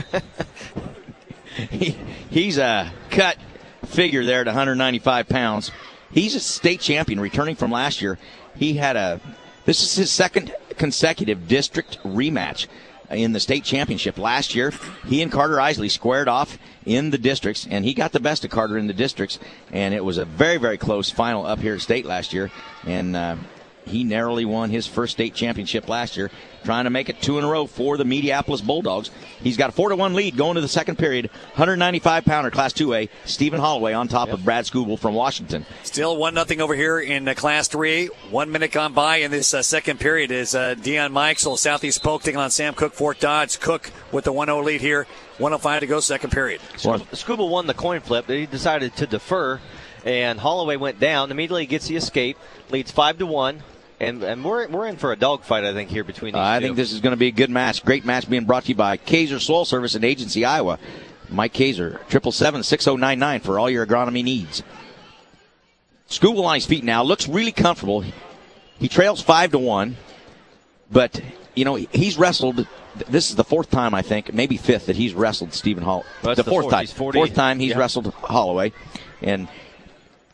He's a cut figure there at 195 pounds. He's a state champion returning from last year. This is his second consecutive district rematch in the state championship. Last year, he and Carter Isley squared off in the districts, and he got the best of Carter in the districts, and it was a very, very close final up here at state last year, and he narrowly won his first state championship last year, trying to make it 2 in a row for the Mediapolis Bulldogs. He's got a 4-1 lead going to the second period. 195-pounder, Class 2A, Stephen Holloway on top of Brad Skubal from Washington. Still 1-0 over here in Class 3. 1 minute gone by in this second period is Deon Mikesell, Southeast Polk, taking on Sam Cook, Fort Dodge. Cook with the 1-0 lead here. 1:05 to go, second period. Skubal won the coin flip. He decided to defer, and Holloway went down. Immediately gets the escape, leads 5-1. And we're in for a dogfight, I think, here between these two. I think this is going to be a good match. Great match being brought to you by Kaiser Soil Service and Agency, Iowa. Mike Kaiser, 777-6099 for all your agronomy needs. Skubal on his feet now. Looks really comfortable. He trails 5-1. But, he's wrestled. This is the fourth time, I think, maybe fifth, that he's wrestled Stephen Holloway. Well, the fourth time. Fourth time he's wrestled Holloway. And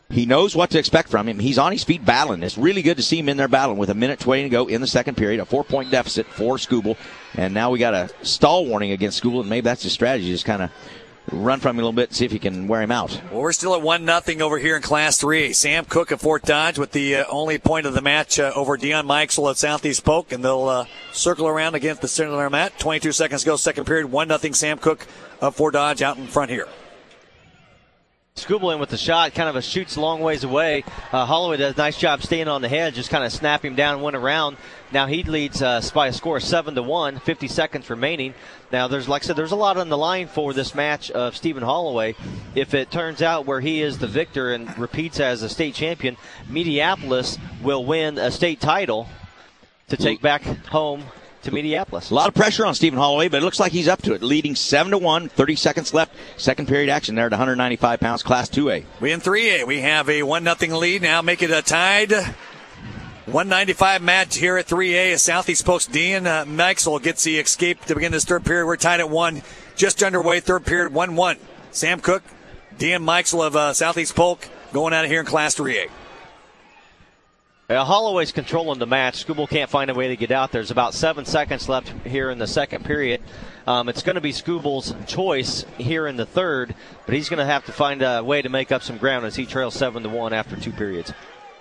He knows what to expect from him. He's on his feet battling. It's really good to see him in there battling with 1:20 to go in the second period. A 4-point deficit for Scoobel. And now we got a stall warning against Scoobel, and maybe that's his strategy, just kind of run from him a little bit and see if he can wear him out. Well, we're still at 1-0 over here in Class 3. Sam Cook of Fort Dodge with the only point of the match over Dion Mikesell at Southeast Polk, and they'll circle around against the center mat. 22 seconds to go, second period. 1-0 Sam Cook of Fort Dodge out in front here. Scoobel in with the shot, kind of shoots a long ways away. Holloway does a nice job staying on the head, just kind of snap him down and went around. Now he leads by a score of 7-1, 50 seconds remaining. Now there's, like I said, there's a lot on the line for this match of Stephen Holloway. If it turns out where he is the victor and repeats as a state champion, Mediapolis will win a state title to take back home to Mediapolis. A lot of pressure on Stephen Holloway, but it looks like he's up to it. Leading 7-1, 30 seconds left. Second period action there at 195 pounds, Class 2A. We in 3A. We have a 1-0 lead now, make it a tied 195 match here at 3A. Southeast Polk's Dion Mikesell gets the escape to begin this third period. We're tied at 1, just underway, third period, 1-1. Sam Cook, Dion Mikesell of Southeast Polk going out of here in Class 3A. Holloway's controlling the match. Scoobel can't find a way to get out. There's about 7 seconds left here in the second period. It's going to be Scoobel's choice here in the third, but he's going to have to find a way to make up some ground as he trails 7-1 after 2 periods.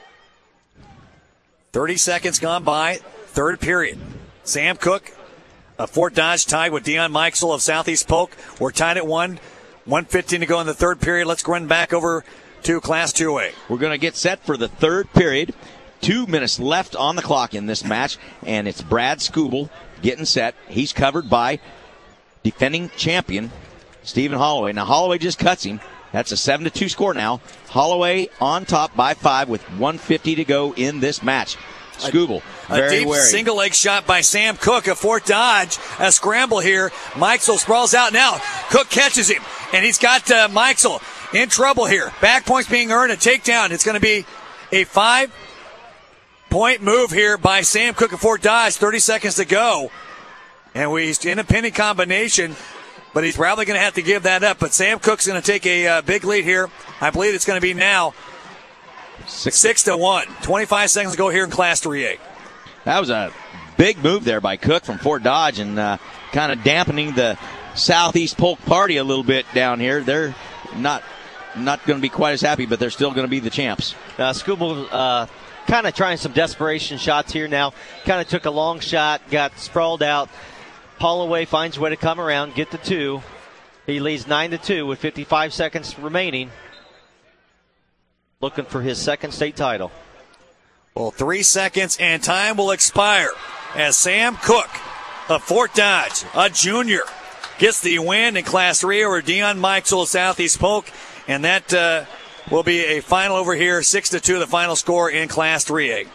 30 seconds gone by, third period. Sam Cook of Fort Dodge tied with Dion Mikesell of Southeast Polk. We're tied at 1. 1:15 to go in the third period. Let's run back over to Class 2A. We're going to get set for the third period. 2 minutes left on the clock in this match, and it's Brad Scoobel getting set. He's covered by defending champion Stephen Holloway. Now Holloway just cuts him. That's a 7-2 score now. Holloway on top by 5 with 1:50 to go in this match. Scoobel, a deep wary. single leg shot by Sam Cook of Fort Dodge. A scramble here. Mikesell sprawls out now. Cook catches him, and he's got Mikesell in trouble here. Back points being earned, a takedown. It's going to be a 5-point move here by Sam Cook of Fort Dodge. 30 seconds to go. And he's in a pinning combination, but he's probably going to have to give that up. But Sam Cook's going to take a big lead here. I believe it's going to be now 6-1. 25 seconds to go here in Class 3A. That was a big move there by Cook from Fort Dodge, and kind of dampening the Southeast Polk party a little bit down here. They're not going to be quite as happy, but they're still going to be the champs. Scoobel kind of trying some desperation shots here now. Kind of took a long shot, got sprawled out. Holloway finds a way to come around, get the 2. He leads 9-2 with 55 seconds remaining. Looking for his second state title. Well, 3 seconds and time will expire as Sam Cook of Fort Dodge, a junior, gets the win in Class 3 over Dion Mikesell of Southeast Polk. And that will be a final over here, 6-2, the final score in Class 3A.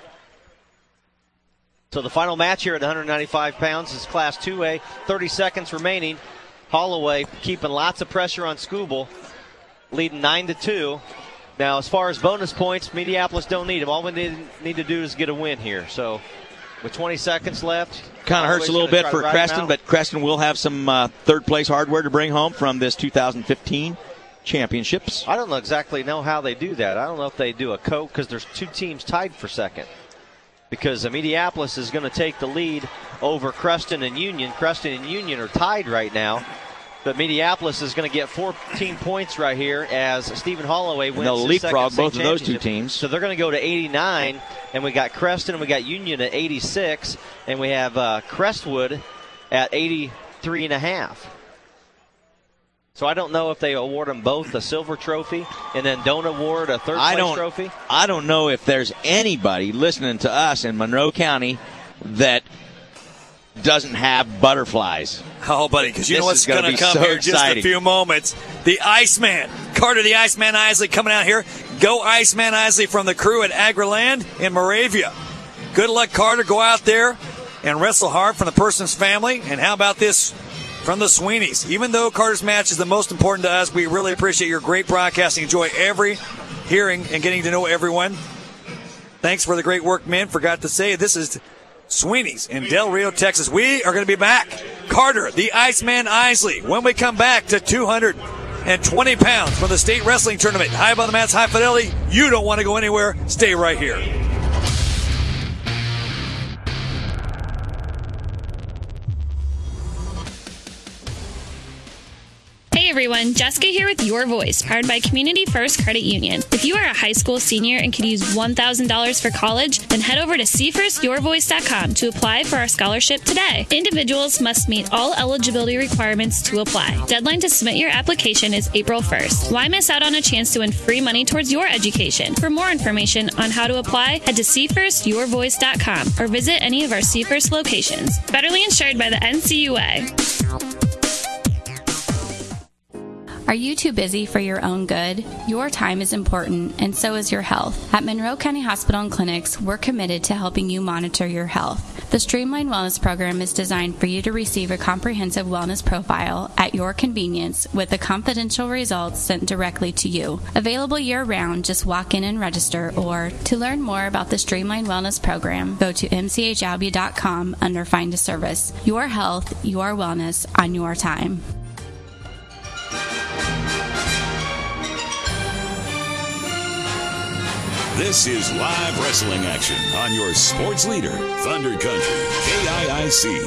So the final match here at 195 pounds is Class 2A. 30 seconds remaining. Holloway keeping lots of pressure on Scoobel, leading 9-2. Now, as far as bonus points, Mediapolis don't need them. All we need to do is get a win here. So, with 20 seconds left, kind of hurts a little bit for Creston, but Creston will have some third-place hardware to bring home from this 2015 championships. I don't know exactly how they do that. I don't know if they do a Coke because there's 2 teams tied for second. Because Mediapolis is going to take the lead over Creston and Union. Creston and Union are tied right now. But Mediapolis is going to get 14 points right here as Stephen Holloway wins. They'll leapfrog both of those 2 teams. So they're going to go to 89, and we got Creston and we got Union at 86, and we have Crestwood at 83.5. So I don't know if they award them both a silver trophy and then don't award a third-place trophy. I don't know if there's anybody listening to us in Monroe County that doesn't have butterflies. Oh, buddy, because you know what's going to come here in just a few moments. The Iceman, Carter the Iceman Isley coming out here. Go Iceman Isley from the crew at Agriland in Moravia. Good luck, Carter. Go out there and wrestle hard from the person's family. And how about this from the Sweeneys? Even though Carter's match is the most important to us, we really appreciate your great broadcasting. Enjoy every hearing and getting to know everyone. Thanks for the great work, men. Forgot to say, this is Sweeney's in Del Rio, Texas. We are going to be back. Carter, the Iceman Isley, when we come back to 200 220 pounds from the state wrestling tournament. High above the mats, high fidelity. You don't want to go anywhere. Stay right here. Hey everyone, Jessica here with Your Voice, powered by Community First Credit Union. If you are a high school senior and could use $1,000 for college, then head over to cfirstyourvoice.com to apply for our scholarship today. Individuals must meet all eligibility requirements to apply. Deadline to submit your application is April 1st. Why miss out on a chance to win free money towards your education? For more information on how to apply, head to cfirstyourvoice.com or visit any of our CFirst locations. Federally insured by the NCUA. Are you too busy for your own good? Your time is important, and so is your health. At Monroe County Hospital and Clinics, we're committed to helping you monitor your health. The Streamline Wellness Program is designed for you to receive a comprehensive wellness profile at your convenience with the confidential results sent directly to you. Available year-round, just walk in and register, or to learn more about the Streamline Wellness Program, go to mchalbia.com under Find a Service. Your health, your wellness on your time. This is live wrestling action on your sports leader, Thunder Country, KIIC.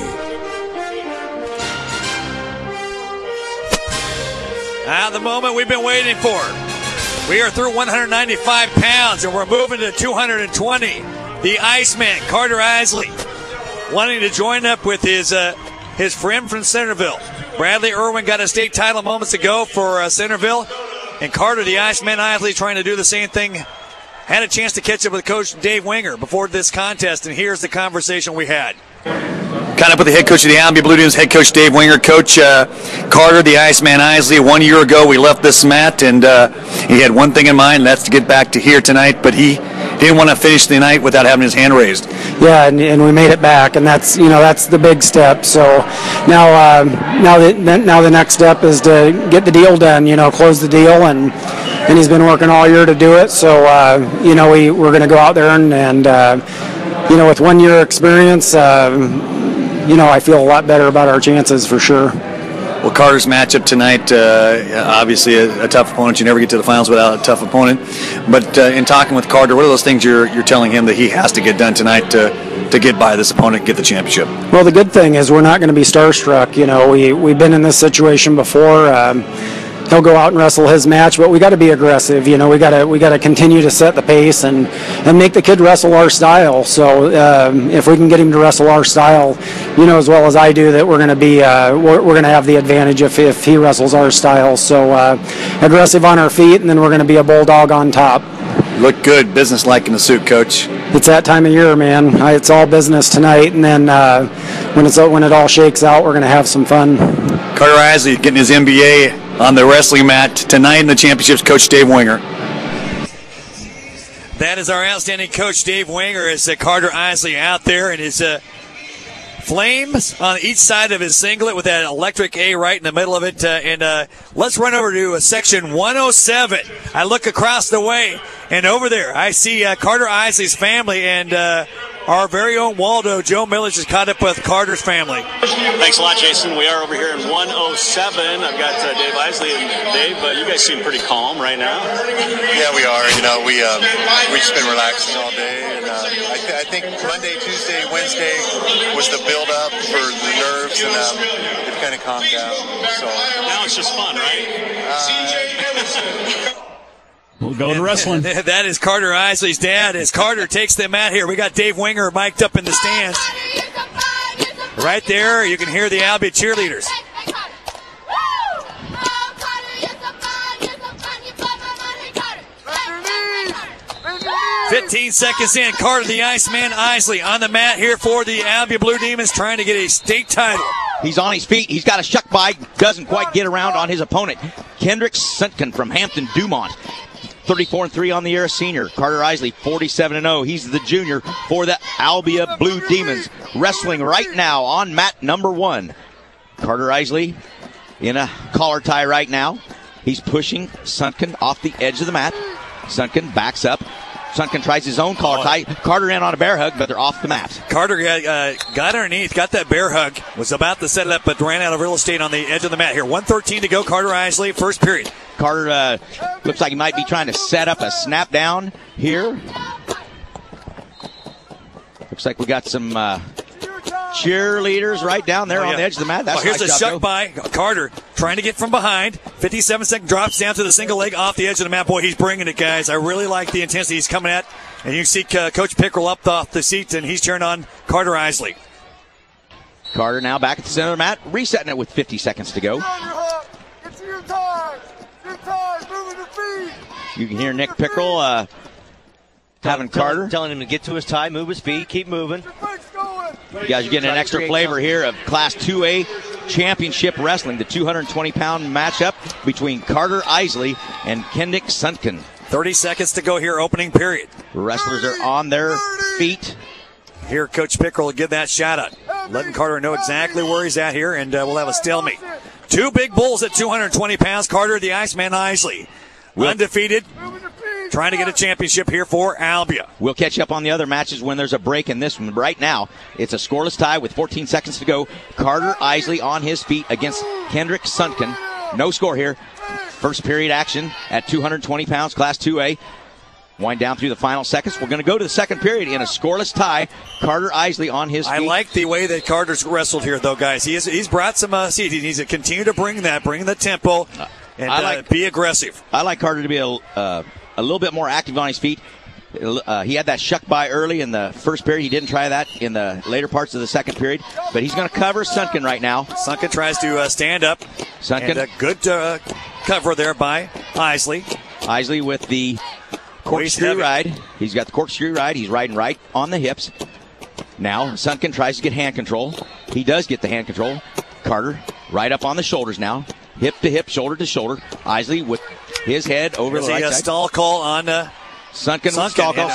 The moment we've been waiting for. We are through 195 pounds, and we're moving to 220. The Iceman, Carter Isley, wanting to join up with his friend from Centerville. Bradley Irwin got a state title moments ago for Centerville, and Carter, the Iceman Isley, trying to do the same thing. Had a chance to catch up with Coach Dave Winger before this contest, and here's the conversation we had. Kind of with the head coach of the Albion Blue Demons, head coach Dave Winger. Coach Carter, the Iceman Isley, 1 year ago we left this mat, and he had one thing in mind, and that's to get back to here tonight, but he didn't want to finish the night without having his hand raised. Yeah, and we made it back, and that's the big step. So now the next step is to get the deal done, close the deal, and he's been working all year to do it. So we're going to go out there and with 1 year experience, I feel a lot better about our chances for sure. Well, Carter's matchup tonight, obviously a tough opponent. You never get to the finals without a tough opponent. But in talking with Carter, what are those things you're telling him that he has to get done tonight to get by this opponent and get the championship? Well, the good thing is we're not going to be starstruck. We've been in this situation before. He'll go out and wrestle his match, but we got to be aggressive. We got to continue to set the pace and make the kid wrestle our style. So if we can get him to wrestle our style, as well as I do, that we're going to be we're going to have the advantage if he wrestles our style. So aggressive on our feet, and then we're going to be a bulldog on top. Look good, business-like in the suit, Coach. It's that time of year, man. It's all business tonight, and then when it all shakes out, we're going to have some fun. Carter Isley getting his MBA on the wrestling mat tonight in the championships, Coach Dave Winger. That is our outstanding coach, Dave Winger, as Carter Isley out there in his flames on each side of his singlet with that electric A right in the middle of it. And let's run over to section 107. I look across the way, and over there I see Carter Isley's family, and our very own Waldo, Joe Miller, just caught up with Carter's family. Thanks a lot, Jason. We are over here in 107. I've got Dave Isley and Dave. You guys seem pretty calm right now. Yeah, we are. We've just been relaxing all day, and I think Monday, Tuesday, Wednesday was the build-up for the nerves, and it kind of calmed down. So now it's just fun, right? We'll go to wrestling. That is Carter Isley's dad. As Carter takes them out here, we got Dave Winger mic'd up in the stands. Right there, you can hear the Albion cheerleaders. "15 seconds in, Carter the Iceman Isley on the mat here for the Albion Blue Demons, trying to get a state title." He's on his feet. He's got a shuck by. Doesn't quite get around on his opponent. Kendrick Sutkin from Hampton Dumont. 34-3 on the year, a senior. Carter Isley, 47-0. He's the junior for the Albion Blue Demons. Wrestling right now on mat number 1. Carter Isley in a collar tie right now. He's pushing Sutkin off the edge of the mat. Sutkin backs up, Sunken tries his own collar tie. Carter in on a bear hug, but they're off the mat. Carter got underneath, got that bear hug, was about to set it up, but ran out of real estate on the edge of the mat here. 1:13 to go, Carter Isley, first period. Carter looks like he might be trying to set up a snap down here. Looks like we got some cheerleaders right down there on the edge of the mat. That's here's nice a job, shuck by Carter, trying to get from behind. 57-second drops down to the single leg off the edge of the mat. Boy, he's bringing it, guys. I really like the intensity he's coming at. And you can see Coach Pickrell up off the seat, and he's turned on Carter Isley. Carter now back at the center of the mat, resetting it with 50 seconds to go. You can hear Nick Pickrell having Carter. Telling him to get to his tie, move his feet, keep moving. You guys are getting an extra flavor here of Class 2A Championship Wrestling, the 220-pound matchup between Carter Isley and Kendrick Sunken. 30 seconds to go here, opening period. The wrestlers are on their feet. Here, Coach Pickrell will give that shout out. Letting Carter know exactly where he's at here, and we'll have a stalemate. Two big bulls at 220 pounds. Carter, the Iceman Isley. Undefeated. Trying to get a championship here for Albia. We'll catch up on the other matches when there's a break in this one. Right now, it's a scoreless tie with 14 seconds to go. Carter Isley on his feet against Kendrick Sunken. No score here. First period action at 220 pounds, Class 2A. Wind down through the final seconds. We're going to go to the second period in a scoreless tie. Carter Isley on his feet. I like the way that Carter's wrestled here, though, guys. He's brought some seed. He needs to continue to bring the tempo, and be aggressive. I like Carter to be a little bit more active on his feet. He had that shuck by early in the first period. He didn't try that in the later parts of the second period, but he's going to cover Sunken right now. Sunken tries to stand up. Sunken. And a good cover there by Isley. Isley with the corkscrew ride. He's got the corkscrew ride. He's riding right on the hips. Now Sunken tries to get hand control. He does get the hand control. Carter right up on the shoulders now. Hip to hip, shoulder to shoulder. Isley with his head over the right side. Stall call on Sunken. Stall call.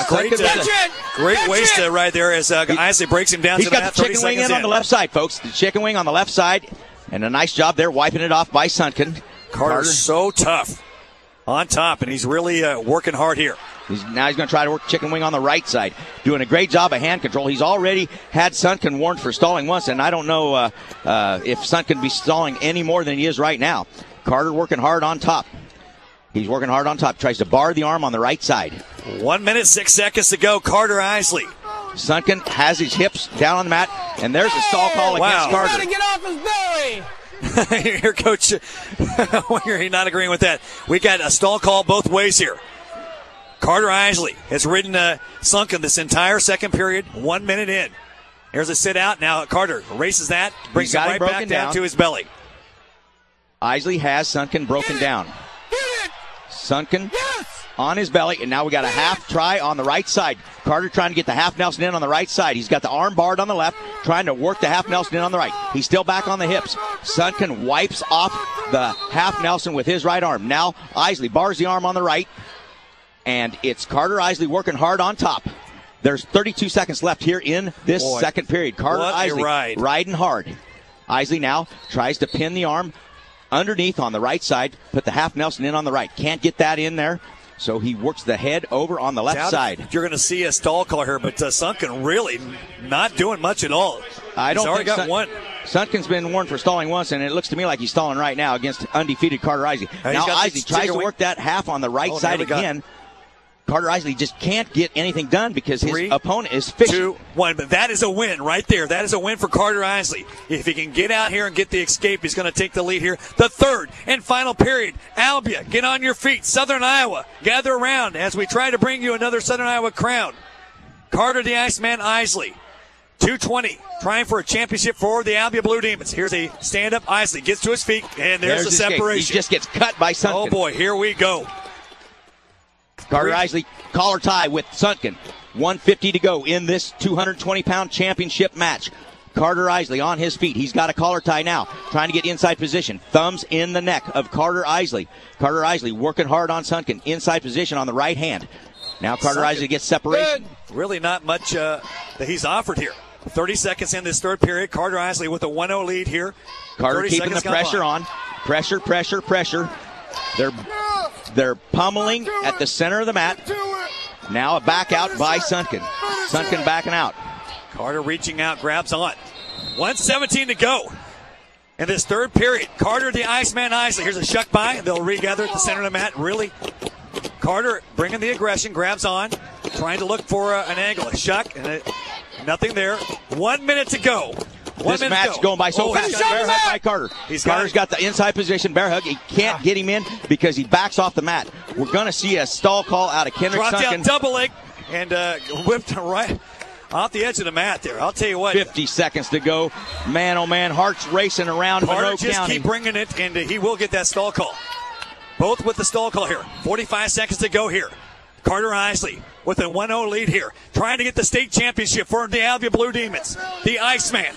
Great waist right there as Isley breaks him down to the mat. He's got the chicken wing in on the left side, folks. The chicken wing on the left side. And a nice job there wiping it off by Sunken. Carter's so tough on top, and he's really working hard here. Now he's going to try to work chicken wing on the right side. Doing a great job of hand control. He's already had Sunken warned for stalling once, and I don't know if Sunken be stalling any more than he is right now. Carter working hard on top. He's working hard on top. Tries to bar the arm on the right side. 1 minute, 6 seconds to go. Carter Isley. Sunken has his hips down on the mat, and there's a stall call against Carter. Gotta get off his belly. Here, Coach, you're not agreeing with that. We got a stall call both ways here. Carter Isley has ridden Sunken this entire second period, 1 minute in. Here's a sit out. Now Carter races that, brings him right back down to his belly. Isley has Sunken broken down. Sunken on his belly, and now we got a half try on the right side. Carter trying to get the half Nelson in on the right side. He's got the arm barred on the left, trying to work the half Nelson in on the right. He's still back on the hips. Sunken wipes off the half Nelson with his right arm. Now Isley bars the arm on the right, and it's Carter Isley working hard on top. There's 32 seconds left here in this second period. Carter Isley riding hard. Isley now tries to pin the arm underneath on the right side, put the half Nelson in on the right. Can't get that in there, so he works the head over on the left side. You're going to see a stall call here, but Sunken really not doing much at all. I don't think got one. Sunken's been warned for stalling once, and it looks to me like he's stalling right now against undefeated Carter Isley. Now Isley tries to work that half on the right side again. Carter Isley just can't get anything done because his opponent is fishing. 2, 1, but that is a win right there. That is a win for Carter Isley. If he can get out here and get the escape, he's going to take the lead here. The third and final period. Albia, get on your feet. Southern Iowa, gather around as we try to bring you another Southern Iowa crown. Carter the Iceman Isley. 220, trying for a championship for the Albia Blue Demons. Here's a stand-up Isley. Gets to his feet, and there's the separation. He just gets cut by Sunken. Oh, boy, here we go. Carter Isley collar tie with Sunken. 150 to go in this 220-pound championship match. Carter Isley on his feet. He's got a collar tie now, trying to get inside position. Thumbs in the neck of Carter Isley. Carter Isley working hard on Sunken. Inside position on the right hand. Now Carter Isley gets separation. Really not much that he's offered here. 30 seconds in this third period. Carter Isley with a 1-0 lead here. Carter keeping the pressure on. Pressure, pressure, pressure. They're pummeling at the center of the mat. Now a back out by Sunken. Sunken backing out. Carter reaching out, grabs on. 1:17 to go in this third period. Carter, the Iceman Isley. Here's a shuck by. They'll regather at the center of the mat. Really, Carter bringing the aggression, grabs on, trying to look for an angle. A shuck, and nothing there. 1 minute to go. This match going by so fast. Bear hug by Carter. Carter's got the inside position. Bear hug. He can't get him in because he backs off the mat. We're going to see a stall call out of Kendrick Dropped Sunken. down double leg and whipped right off the edge of the mat there. I'll tell you what. 50 seconds to go. Man, oh man, hearts racing around Carter Monroe just County. keep bringing it, and he will get that stall call. Both with the stall call here. 45 seconds to go here. Carter Isley with a 1-0 lead here. Trying to get the state championship for the Albion Blue Demons. The Iceman.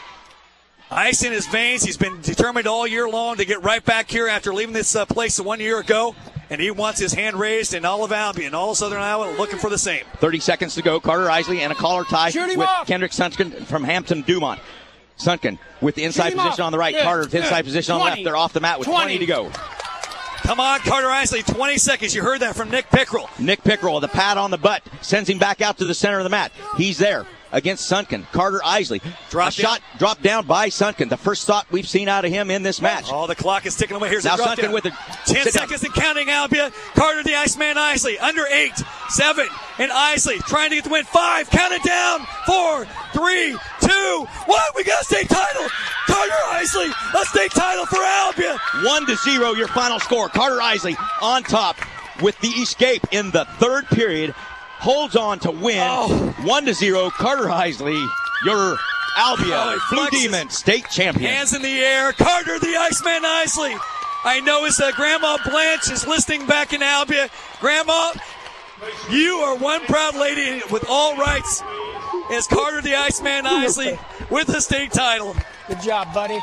Ice in his veins. He's been determined all year long to get right back here after leaving this place 1 year ago. And he wants his hand raised, and all of Albion, all of Southern Iowa looking for the same. 30 seconds to go. Carter Isley and a collar tie with off. Kendrick Sunken from Hampton Dumont. Sunken with the inside position on the right. Carter with the inside position on the left. They're off the mat with 20 to go. Come on, Carter Isley, 20 seconds. You heard that from Nick Pickrell. Nick Pickrell with a pat on the butt sends him back out to the center of the mat. He's there against Sunken. Carter Isley. Shot dropped down by Sunken. The first thought we've seen out of him in this match. Oh, the clock is ticking away. Here's now a drop Sunken down. with it. 10 seconds and counting, Albion. Carter the Iceman Isley. Under 8, 7, and Isley trying to get the win. 5, count it down. 4, 3, 2, 1. We got a state title. Carter Isley, a state title for Albion. 1-0 your final score. Carter Isley on top with the escape in the third period. Holds on to win 1-0. Carter Isley, your Albion Blue Demon state champion. Hands in the air. Carter the Iceman Isley. I know his Grandma Blanche is listening back in Albion. Grandma, you are one proud lady with all rights as Carter the Iceman Isley with the state title. Good job, buddy.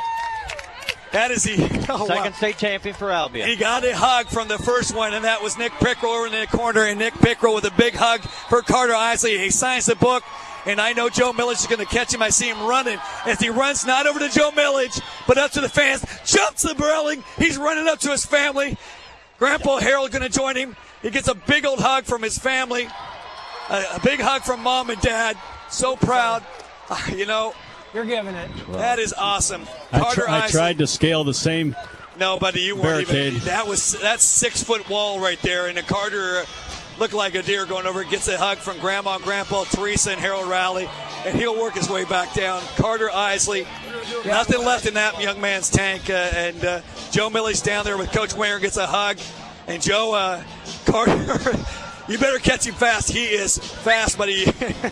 That is the second state champion for Albion. He got a hug from the first one, and that was Nick Pickrell over in the corner. And Nick Pickrell with a big hug for Carter Isley. He signs the book, and I know Joe Millage is going to catch him. I see him running as he runs not over to Joe Millage, but up to the fans. Jumps the railing. He's running up to his family. Grandpa Harold going to join him. He gets a big old hug from his family, a big hug from Mom and Dad. So proud. You know, you're giving it. That is awesome. I tried to scale the same. No, buddy, you weren't barricade. even. That's 6-foot wall right there, and Carter looked like a deer going over. Gets a hug from Grandma and Grandpa, Teresa, and Harold Rowley, and he'll work his way back down. Carter Isley, nothing left in that young man's tank, and Joe Millage down there with Coach Winger gets a hug, and Joe Carter, you better catch him fast. He is fast, buddy.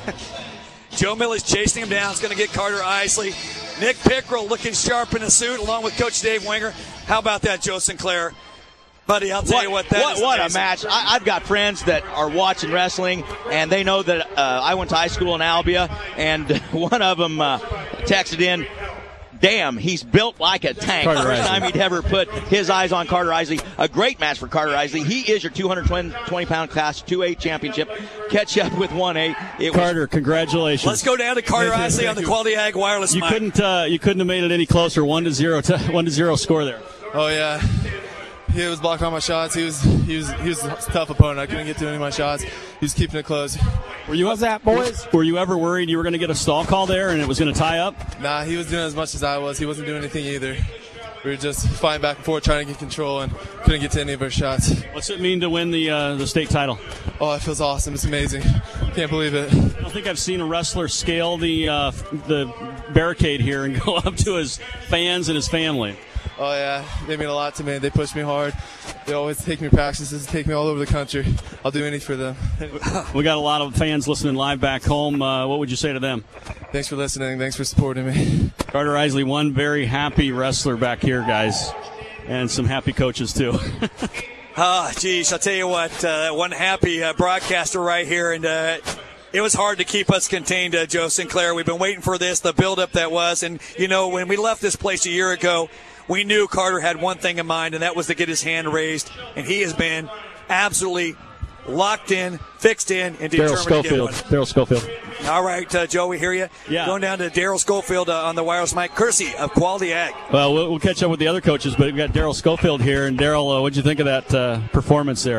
Joe Millage chasing him down. It's going to get Carter Isley. Nick Pickrell looking sharp in a suit along with Coach Dave Winger. How about that, Joe Sinclair? Buddy, I'll tell you what, what a match. I've got friends that are watching wrestling, and they know that I went to high school in Albia, and one of them texted in, damn, he's built like a tank. First time he'd ever put his eyes on Carter Isley. A great match for Carter Isley. He is your 220-pound class 2A championship. Catch up with 1A. Carter, congratulations. Let's go down to Carter Isley on the Quality Ag Wireless mic. mic. You couldn't have made it any closer. 1-0 score there. Oh yeah. He was blocking all my shots. He was a tough opponent. I couldn't get to any of my shots. He was keeping it close. What's that, boys? Were you ever worried you were going to get a stall call there and it was going to tie up? Nah, he was doing as much as I was. He wasn't doing anything either. We were just fighting back and forth, trying to get control, and couldn't get to any of our shots. What's it mean to win the state title? Oh, it feels awesome. It's amazing. Can't believe it. I don't think I've seen a wrestler scale the barricade here and go up to his fans and his family. Oh, yeah. They mean a lot to me. They push me hard. They always take me to practices, take me all over the country. I'll do anything for them. We got a lot of fans listening live back home. What would you say to them? Thanks for listening. Thanks for supporting me. Carter Isley, one very happy wrestler back here, guys, and some happy coaches, too. Geez, I'll tell you what, one happy broadcaster right here, and it was hard to keep us contained, Joe Sinclair. We've been waiting for this, the buildup that was, and, you know, when we left this place a year ago, we knew Carter had one thing in mind, and that was to get his hand raised, and he has been absolutely locked in, fixed in, and determined to get one. Daryl Schofield. All right, Joe, we hear you. Yeah. Going down to Daryl Schofield on the wireless mic, courtesy of Quality Ag. Well, we'll catch up with the other coaches, but we've got Daryl Schofield here. And, Daryl, what'd you think of that performance there?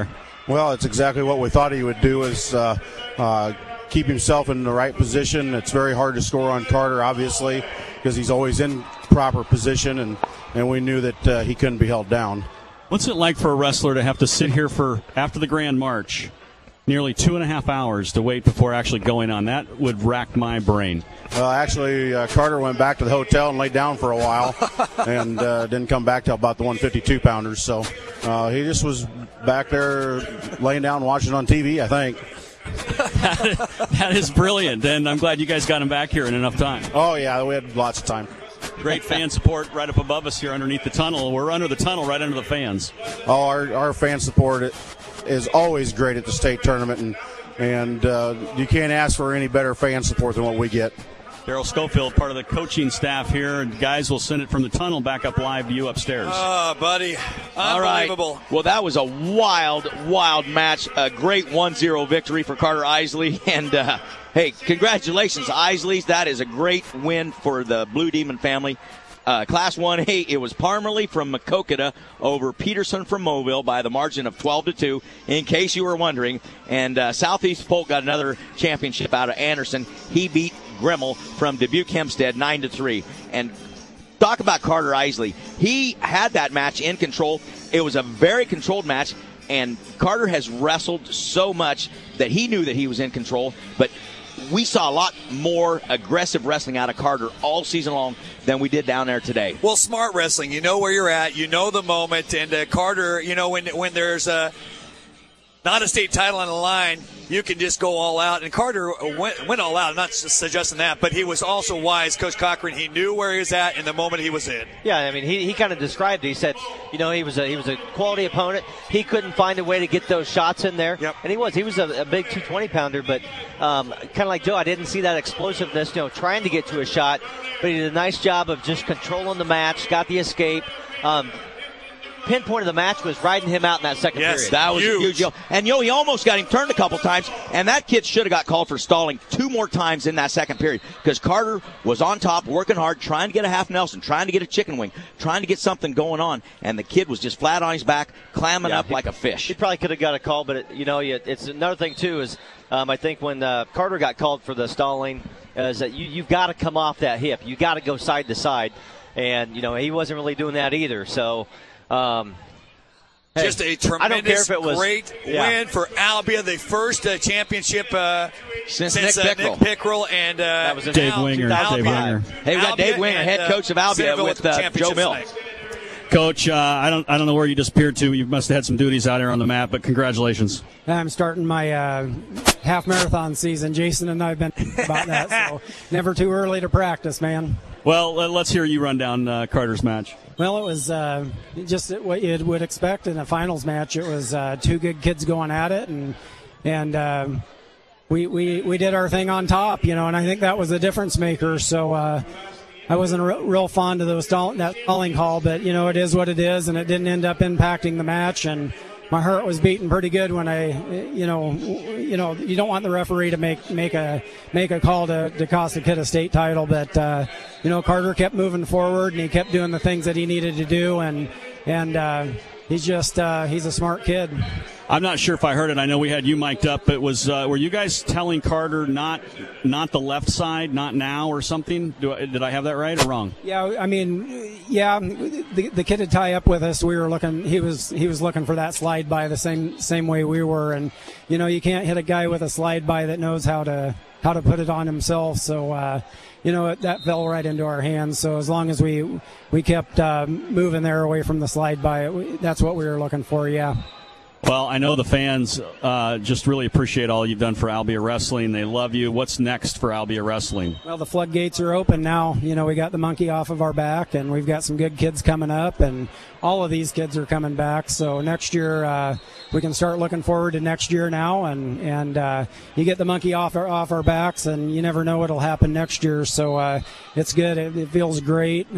Well, it's exactly what we thought he would do, is keep himself in the right position. It's very hard to score on Carter, obviously, because he's always in proper position, and we knew that he couldn't be held down. What's it like for a wrestler to have to sit here for, after the Grand March, nearly 2.5 hours to wait before actually going on? That would rack my brain. Well, actually, Carter went back to the hotel and laid down for a while and didn't come back till about the 152-pounders. So he just was back there laying down watching on TV, I think. That is brilliant, and I'm glad you guys got him back here in enough time. Oh, yeah, we had lots of time. Great fan support right up above us here underneath the tunnel. We're under the tunnel, right under the fans. Oh, our fan support is always great at the state tournament, and you can't ask for any better fan support than what we get. Daryl Schofield, part of the coaching staff here, and guys will send it from the tunnel back up live to you upstairs. Oh, buddy. Unbelievable. All right. Well, that was a wild match. A great 1-0 victory for Carter Isley. And, hey, congratulations, Isleys. That is a great win for the Blue Demon family. Class 1A, it was Parmalee from Maquoketa over Peterson from Mobile by the margin of 12-2, in case you were wondering. And Southeast Polk got another championship out of Anderson. He beat Grimmel from Dubuque Hempstead 9-3. And talk about Carter Isley. He had that match in control. It was a very controlled match, and Carter has wrestled so much that he knew that he was in control, but we saw a lot more aggressive wrestling out of Carter all season long than we did down there today. Well, smart wrestling. You know where you're at. You know the moment. And Carter, you know, when there's not a state title on the line, you can just go all out. And Carter went all out. I'm not suggesting that, but he was also wise. Coach Cochran, he knew where he was at in the moment he was in. Yeah, I mean, he kind of described it. He said, you know, he was a quality opponent. He couldn't find a way to get those shots in there. Yep. And he was a big 220-pounder, but kind of like Joe, I didn't see that explosiveness, you know, trying to get to a shot. But he did a nice job of just controlling the match, got the escape. Pinpoint of the match was riding him out in that second period. That was huge. And, he almost got him turned a couple times, and that kid should have got called for stalling 2 more times in that second period, because Carter was on top, working hard, trying to get a half Nelson, trying to get a chicken wing, trying to get something going on, and the kid was just flat on his back, clamming up like a fish. He probably could have got a call, but, it's another thing, too, is I think when Carter got called for the stalling, is that you've got to come off that hip. You've got to go side to side, and, he wasn't really doing that either, so... just a tremendous, great win for Albia, the first championship since Nick Pickrell and that was Dave Winger. Hey, we got Dave Winger, head coach of Albia, with Joe Mill. Coach, I don't know where you disappeared to. You must have had some duties out here on the mat, but congratulations. I'm starting my half marathon season. Jason and I have been about that, so never too early to practice, man. Well, let's hear you run down Carter's match. Well, it was just what you would expect in a finals match. It was 2 good kids going at it, and we did our thing on top, and I think that was the difference maker. So I wasn't real fond of that stalling call, but it is what it is, and it didn't end up impacting the match. And my heart was beating pretty good when you don't want the referee to make a call to cost the kid a state title, but Carter kept moving forward and he kept doing the things that he needed to do, and he's a smart kid. I'm not sure if I heard it. I know we had you mic'd up, but were you guys telling Carter not the left side, not now or something? Did I have that right or wrong? Yeah, I mean, the kid had tie up with us. We were looking. He was looking for that slide by the same way we were, and you can't hit a guy with a slide by that knows how to put it on himself. So that fell right into our hands. So as long as we kept moving there away from the slide by, that's what we were looking for. Yeah. Well, I know the fans just really appreciate all you've done for Albia Wrestling. They love you. What's next for Albia Wrestling? Well, the floodgates are open now. We got the monkey off of our back, and we've got some good kids coming up, and all of these kids are coming back. So next year, we can start looking forward to next year now, and you get the monkey off our backs, and you never know what'll happen next year. So it's good. It feels great.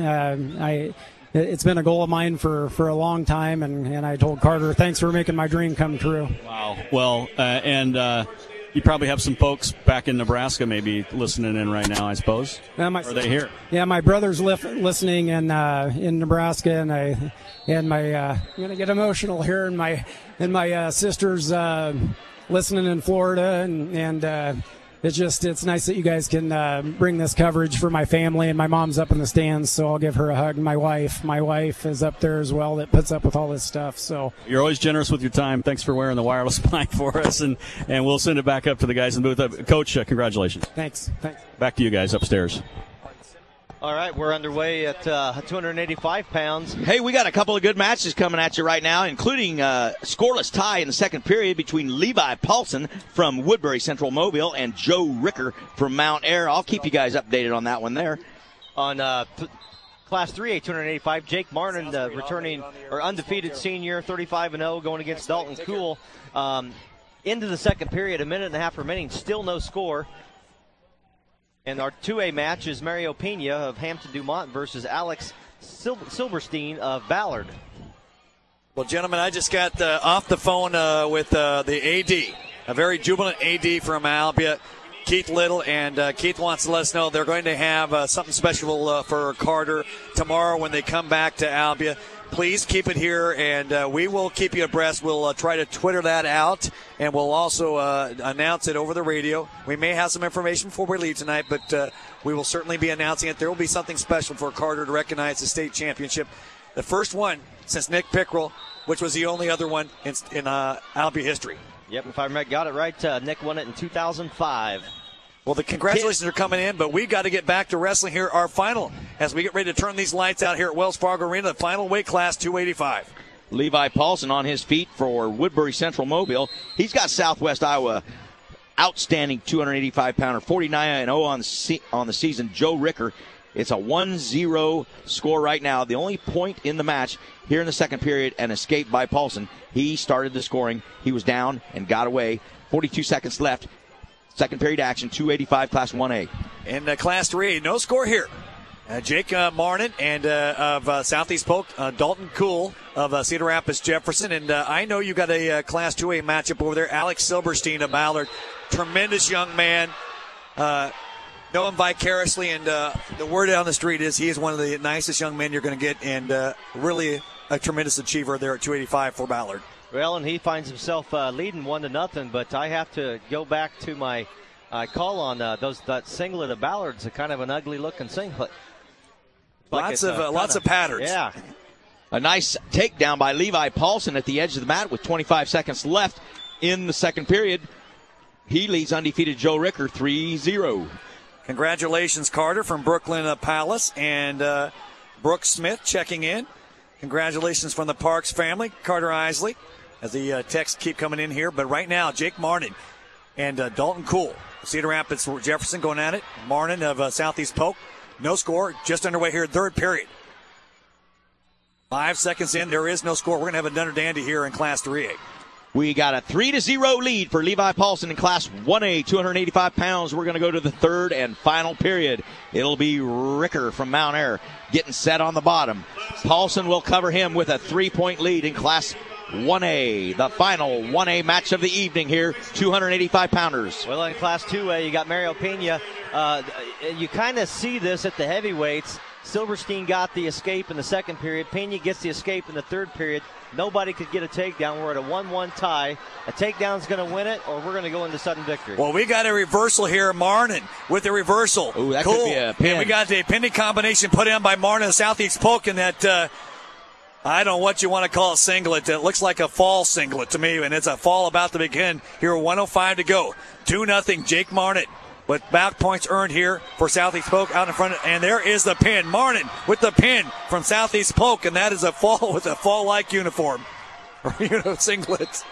It's been a goal of mine for a long time, and I told Carter, thanks for making my dream come true. Wow. Well, and You probably have some folks back in Nebraska maybe listening in right now, I suppose. Are they here? Yeah, my brother's listening in Nebraska, and I'm gonna get emotional here, and my sister's listening in Florida, and it's nice that you guys can bring this coverage for my family, and my mom's up in the stands, so I'll give her a hug. My wife is up there as well, that puts up with all this stuff. So you're always generous with your time. Thanks for wearing the wireless mic for us, and we'll send it back up to the guys in the booth. Coach, congratulations. Thanks. Back to you guys upstairs. All right, we're underway at 285 pounds. Hey, we got a couple of good matches coming at you right now, including a scoreless tie in the second period between Levi Paulson from Woodbury Central Mobile and Joe Ricker from Mount Air. I'll keep you guys updated on that one there. On Class 3A 285, Jake Martin, returning or undefeated senior, 35-0, going against Dalton Cool. Into the second period, a minute and a half remaining, still no score. And our 2A match is Mario Pena of Hampton Dumont versus Alex Silverstein of Ballard. Well, gentlemen, I just got off the phone with the AD, a very jubilant AD from Albia, Keith Little, and Keith wants to let us know they're going to have something special for Carter tomorrow when they come back to Albia. Please keep it here, and we will keep you abreast. We'll try to Twitter that out, and we'll also announce it over the radio. We may have some information before we leave tonight, but we will certainly be announcing it. There will be something special for Carter to recognize the state championship. The first one since Nick Pickrell, which was the only other one in Albia history. Yep, if I got it right, Nick won it in 2005. Well, the congratulations are coming in, but we got to get back to wrestling here. Our final, as we get ready to turn these lights out here at Wells Fargo Arena, the final weight class, 285. Levi Paulson on his feet for Woodbury Central Mobile. He's got Southwest Iowa outstanding 285-pounder, 49-0 on the season. Joe Ricker. It's a 1-0 score right now. The only point in the match here in the second period, an escape by Paulson. He started the scoring. He was down and got away. 42 seconds left. Second period action, 285 Class 1A. In Class 3A, no score here. Jake Marnin and of Southeast Polk, Dalton Cool of Cedar Rapids Jefferson. And I know you got a Class 2A matchup over there. Alex Silverstein of Ballard. Tremendous young man. Know him vicariously, and the word on the street is he is one of the nicest young men you're going to get, and really a tremendous achiever there at 285 for Ballard. Well, and he finds himself leading 1-0, but I have to go back to my call on that singlet of Ballard's, a kind of an ugly-looking singlet. Lots of patterns. Yeah. A nice takedown by Levi Paulson at the edge of the mat with 25 seconds left in the second period. He leads undefeated Joe Ricker 3-0. Congratulations, Carter from Brooklyn Palace, and Brooke Smith checking in. Congratulations from the Parks family, Carter Isley, as the texts keep coming in here. But right now, Jake Marnin and Dalton Cool, Cedar Rapids Jefferson going at it. Marnin of Southeast Polk, no score, just underway here, third period. 5 seconds in, there is no score. We're going to have another dandy here in Class 3A. We got a 3-0 lead for Levi Paulson in Class 1A, 285 pounds. We're going to go to the third and final period. It'll be Ricker from Mount Air getting set on the bottom. Paulson will cover him with a 3-point lead in Class 1A. The final 1A match of the evening here, 285 pounders. Well, in Class 2A, you got Mario Pena. You kind of see this at the heavyweights. Silverstein got the escape in the second period. Pena gets the escape in the third period. Nobody could get a takedown. We're at a 1-1 tie. A takedown's going to win it, or we're going to go into sudden victory. Well, we got a reversal here. Marnin with the reversal. Ooh, that cool. could be a pin. And we got the pinning combination put in by Marnin of Southeast Polk in that, I don't know what you want to call it, singlet. It looks like a fall singlet to me, and it's a fall about to begin. Here, 1:05 to go. 2-0, Jake Marnin. With back points earned here for Southeast Polk out in front. And there is the pin. Marnin with the pin from Southeast Polk. And that is a fall with a fall-like uniform. Or, singlet.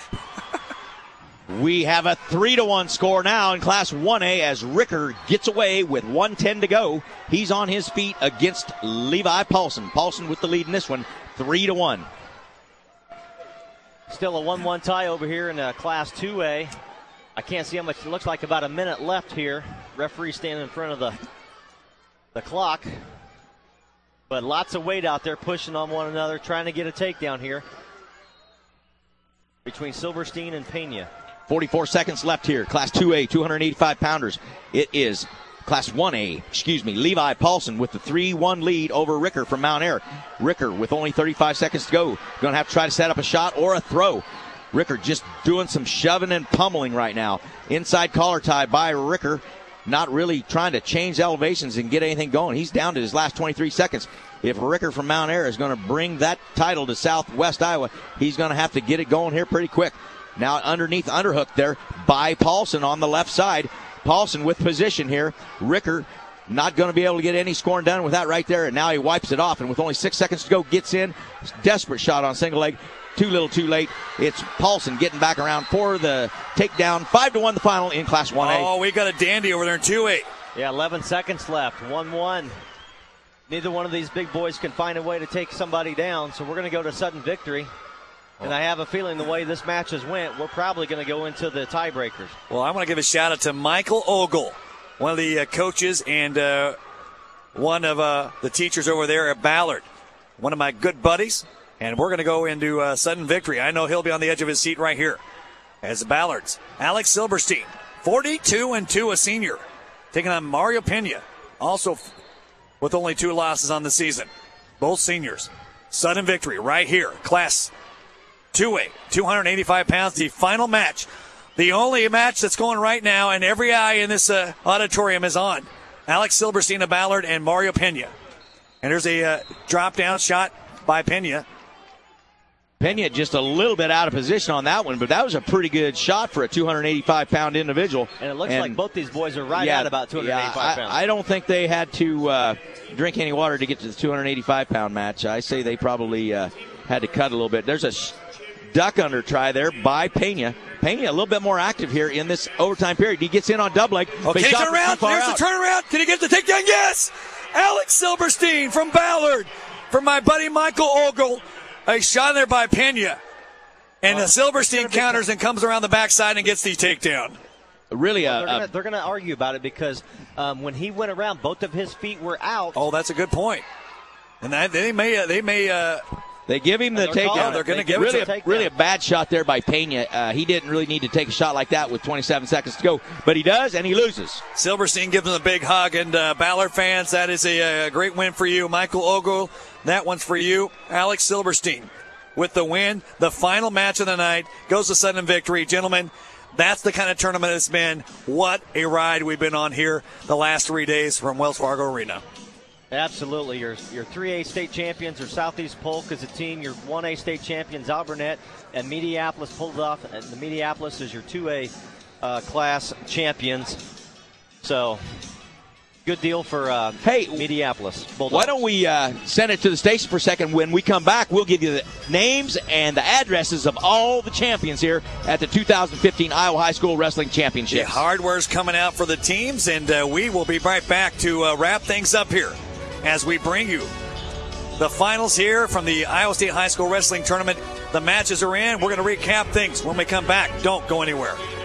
We have a 3-1 score now in Class 1A as Ricker gets away with 1:10 to go. He's on his feet against Levi Paulson. Paulson with the lead in this one, 3-1. Still a 1-1 tie over here in Class 2A. I can't see how much. It looks like about a minute left here. Referee standing in front of the clock. But lots of weight out there pushing on one another, trying to get a takedown here between Silverstein and Pena. 44 seconds left here. Class 2A, 285-pounders. It is Class 1A, Levi Paulson with the 3-1 lead over Ricker from Mount Ayr. Ricker with only 35 seconds to go. Going to have to try to set up a shot or a throw. Ricker just doing some shoving and pummeling right now. Inside collar tie by Ricker. Not really trying to change elevations and get anything going. He's down to his last 23 seconds. If Ricker from Mount Ayr is going to bring that title to Southwest Iowa, he's going to have to get it going here pretty quick. Now underneath underhook there by Paulson on the left side. Paulson with position here. Ricker not going to be able to get any scoring done with that right there, and now he wipes it off, and with only 6 seconds to go, gets in. Desperate shot on single leg. Too little, too late. It's Paulson getting back around for the takedown. 5-1 the final in Class 1A. Oh, we got a dandy over there in 2A. Yeah, 11 seconds left. 1-1. Neither one of these big boys can find a way to take somebody down, so we're going to go to sudden victory. And I have a feeling the way this match has went, we're probably going to go into the tiebreakers. Well, I want to give a shout-out to Michael Ogle, one of the coaches and one of the teachers over there at Ballard. One of my good buddies. And we're going to go into sudden victory. I know he'll be on the edge of his seat right here. As the Ballards, Alex Silberstein, 42-2, a senior, taking on Mario Pena, also with only 2 losses on the season. Both seniors. Sudden victory right here. Class 2A, 285 pounds, the final match. The only match that's going right now, and every eye in this auditorium is on. Alex Silberstein of Ballard and Mario Pena. And there's a drop-down shot by Pena. Pena just a little bit out of position on that one, but that was a pretty good shot for a 285-pound individual. And it looks like both these boys are right at about 285 pounds. I don't think they had to drink any water to get to the 285-pound match. I say they probably had to cut a little bit. There's a duck under try there by Pena. Pena a little bit more active here in this overtime period. He gets in on double leg. Okay, turn around. There's the turnaround. Can he get the takedown? Yes! Alex Silberstein from Ballard. From my buddy Michael Ogle. A shot there by Pena. And the Silberstein counters and comes around the backside and gets the takedown. Really, they're going to argue about it because when he went around, both of his feet were out. Oh, that's a good point. And they may They give him the takedown. They're going to give really it to him. Really a bad shot there by Pena. He didn't really need to take a shot like that with 27 seconds to go, but he does, and he loses. Silberstein gives him a big hug, and Ballard fans, that is a great win for you. Michael Ogle, that one's for you. Alex Silberstein with the win. The final match of the night goes to sudden victory. Gentlemen, that's the kind of tournament it's been. What a ride we've been on here the last 3 days from Wells Fargo Arena. Absolutely. Your 3A state champions are Southeast Polk as a team. Your 1A state champions, Albernet and Mediapolis, pulled off. And the Mediapolis is your 2A class champions. So, good deal for Mediapolis. Bulldogs. Why don't we send it to the station for a second? When we come back, we'll give you the names and the addresses of all the champions here at the 2015 Iowa High School Wrestling Championships. The hardware's coming out for the teams, and we will be right back to wrap things up here as we bring you the finals here from the Iowa State High School Wrestling Tournament. The matches are in. We're going to recap things when we come back. Don't go anywhere.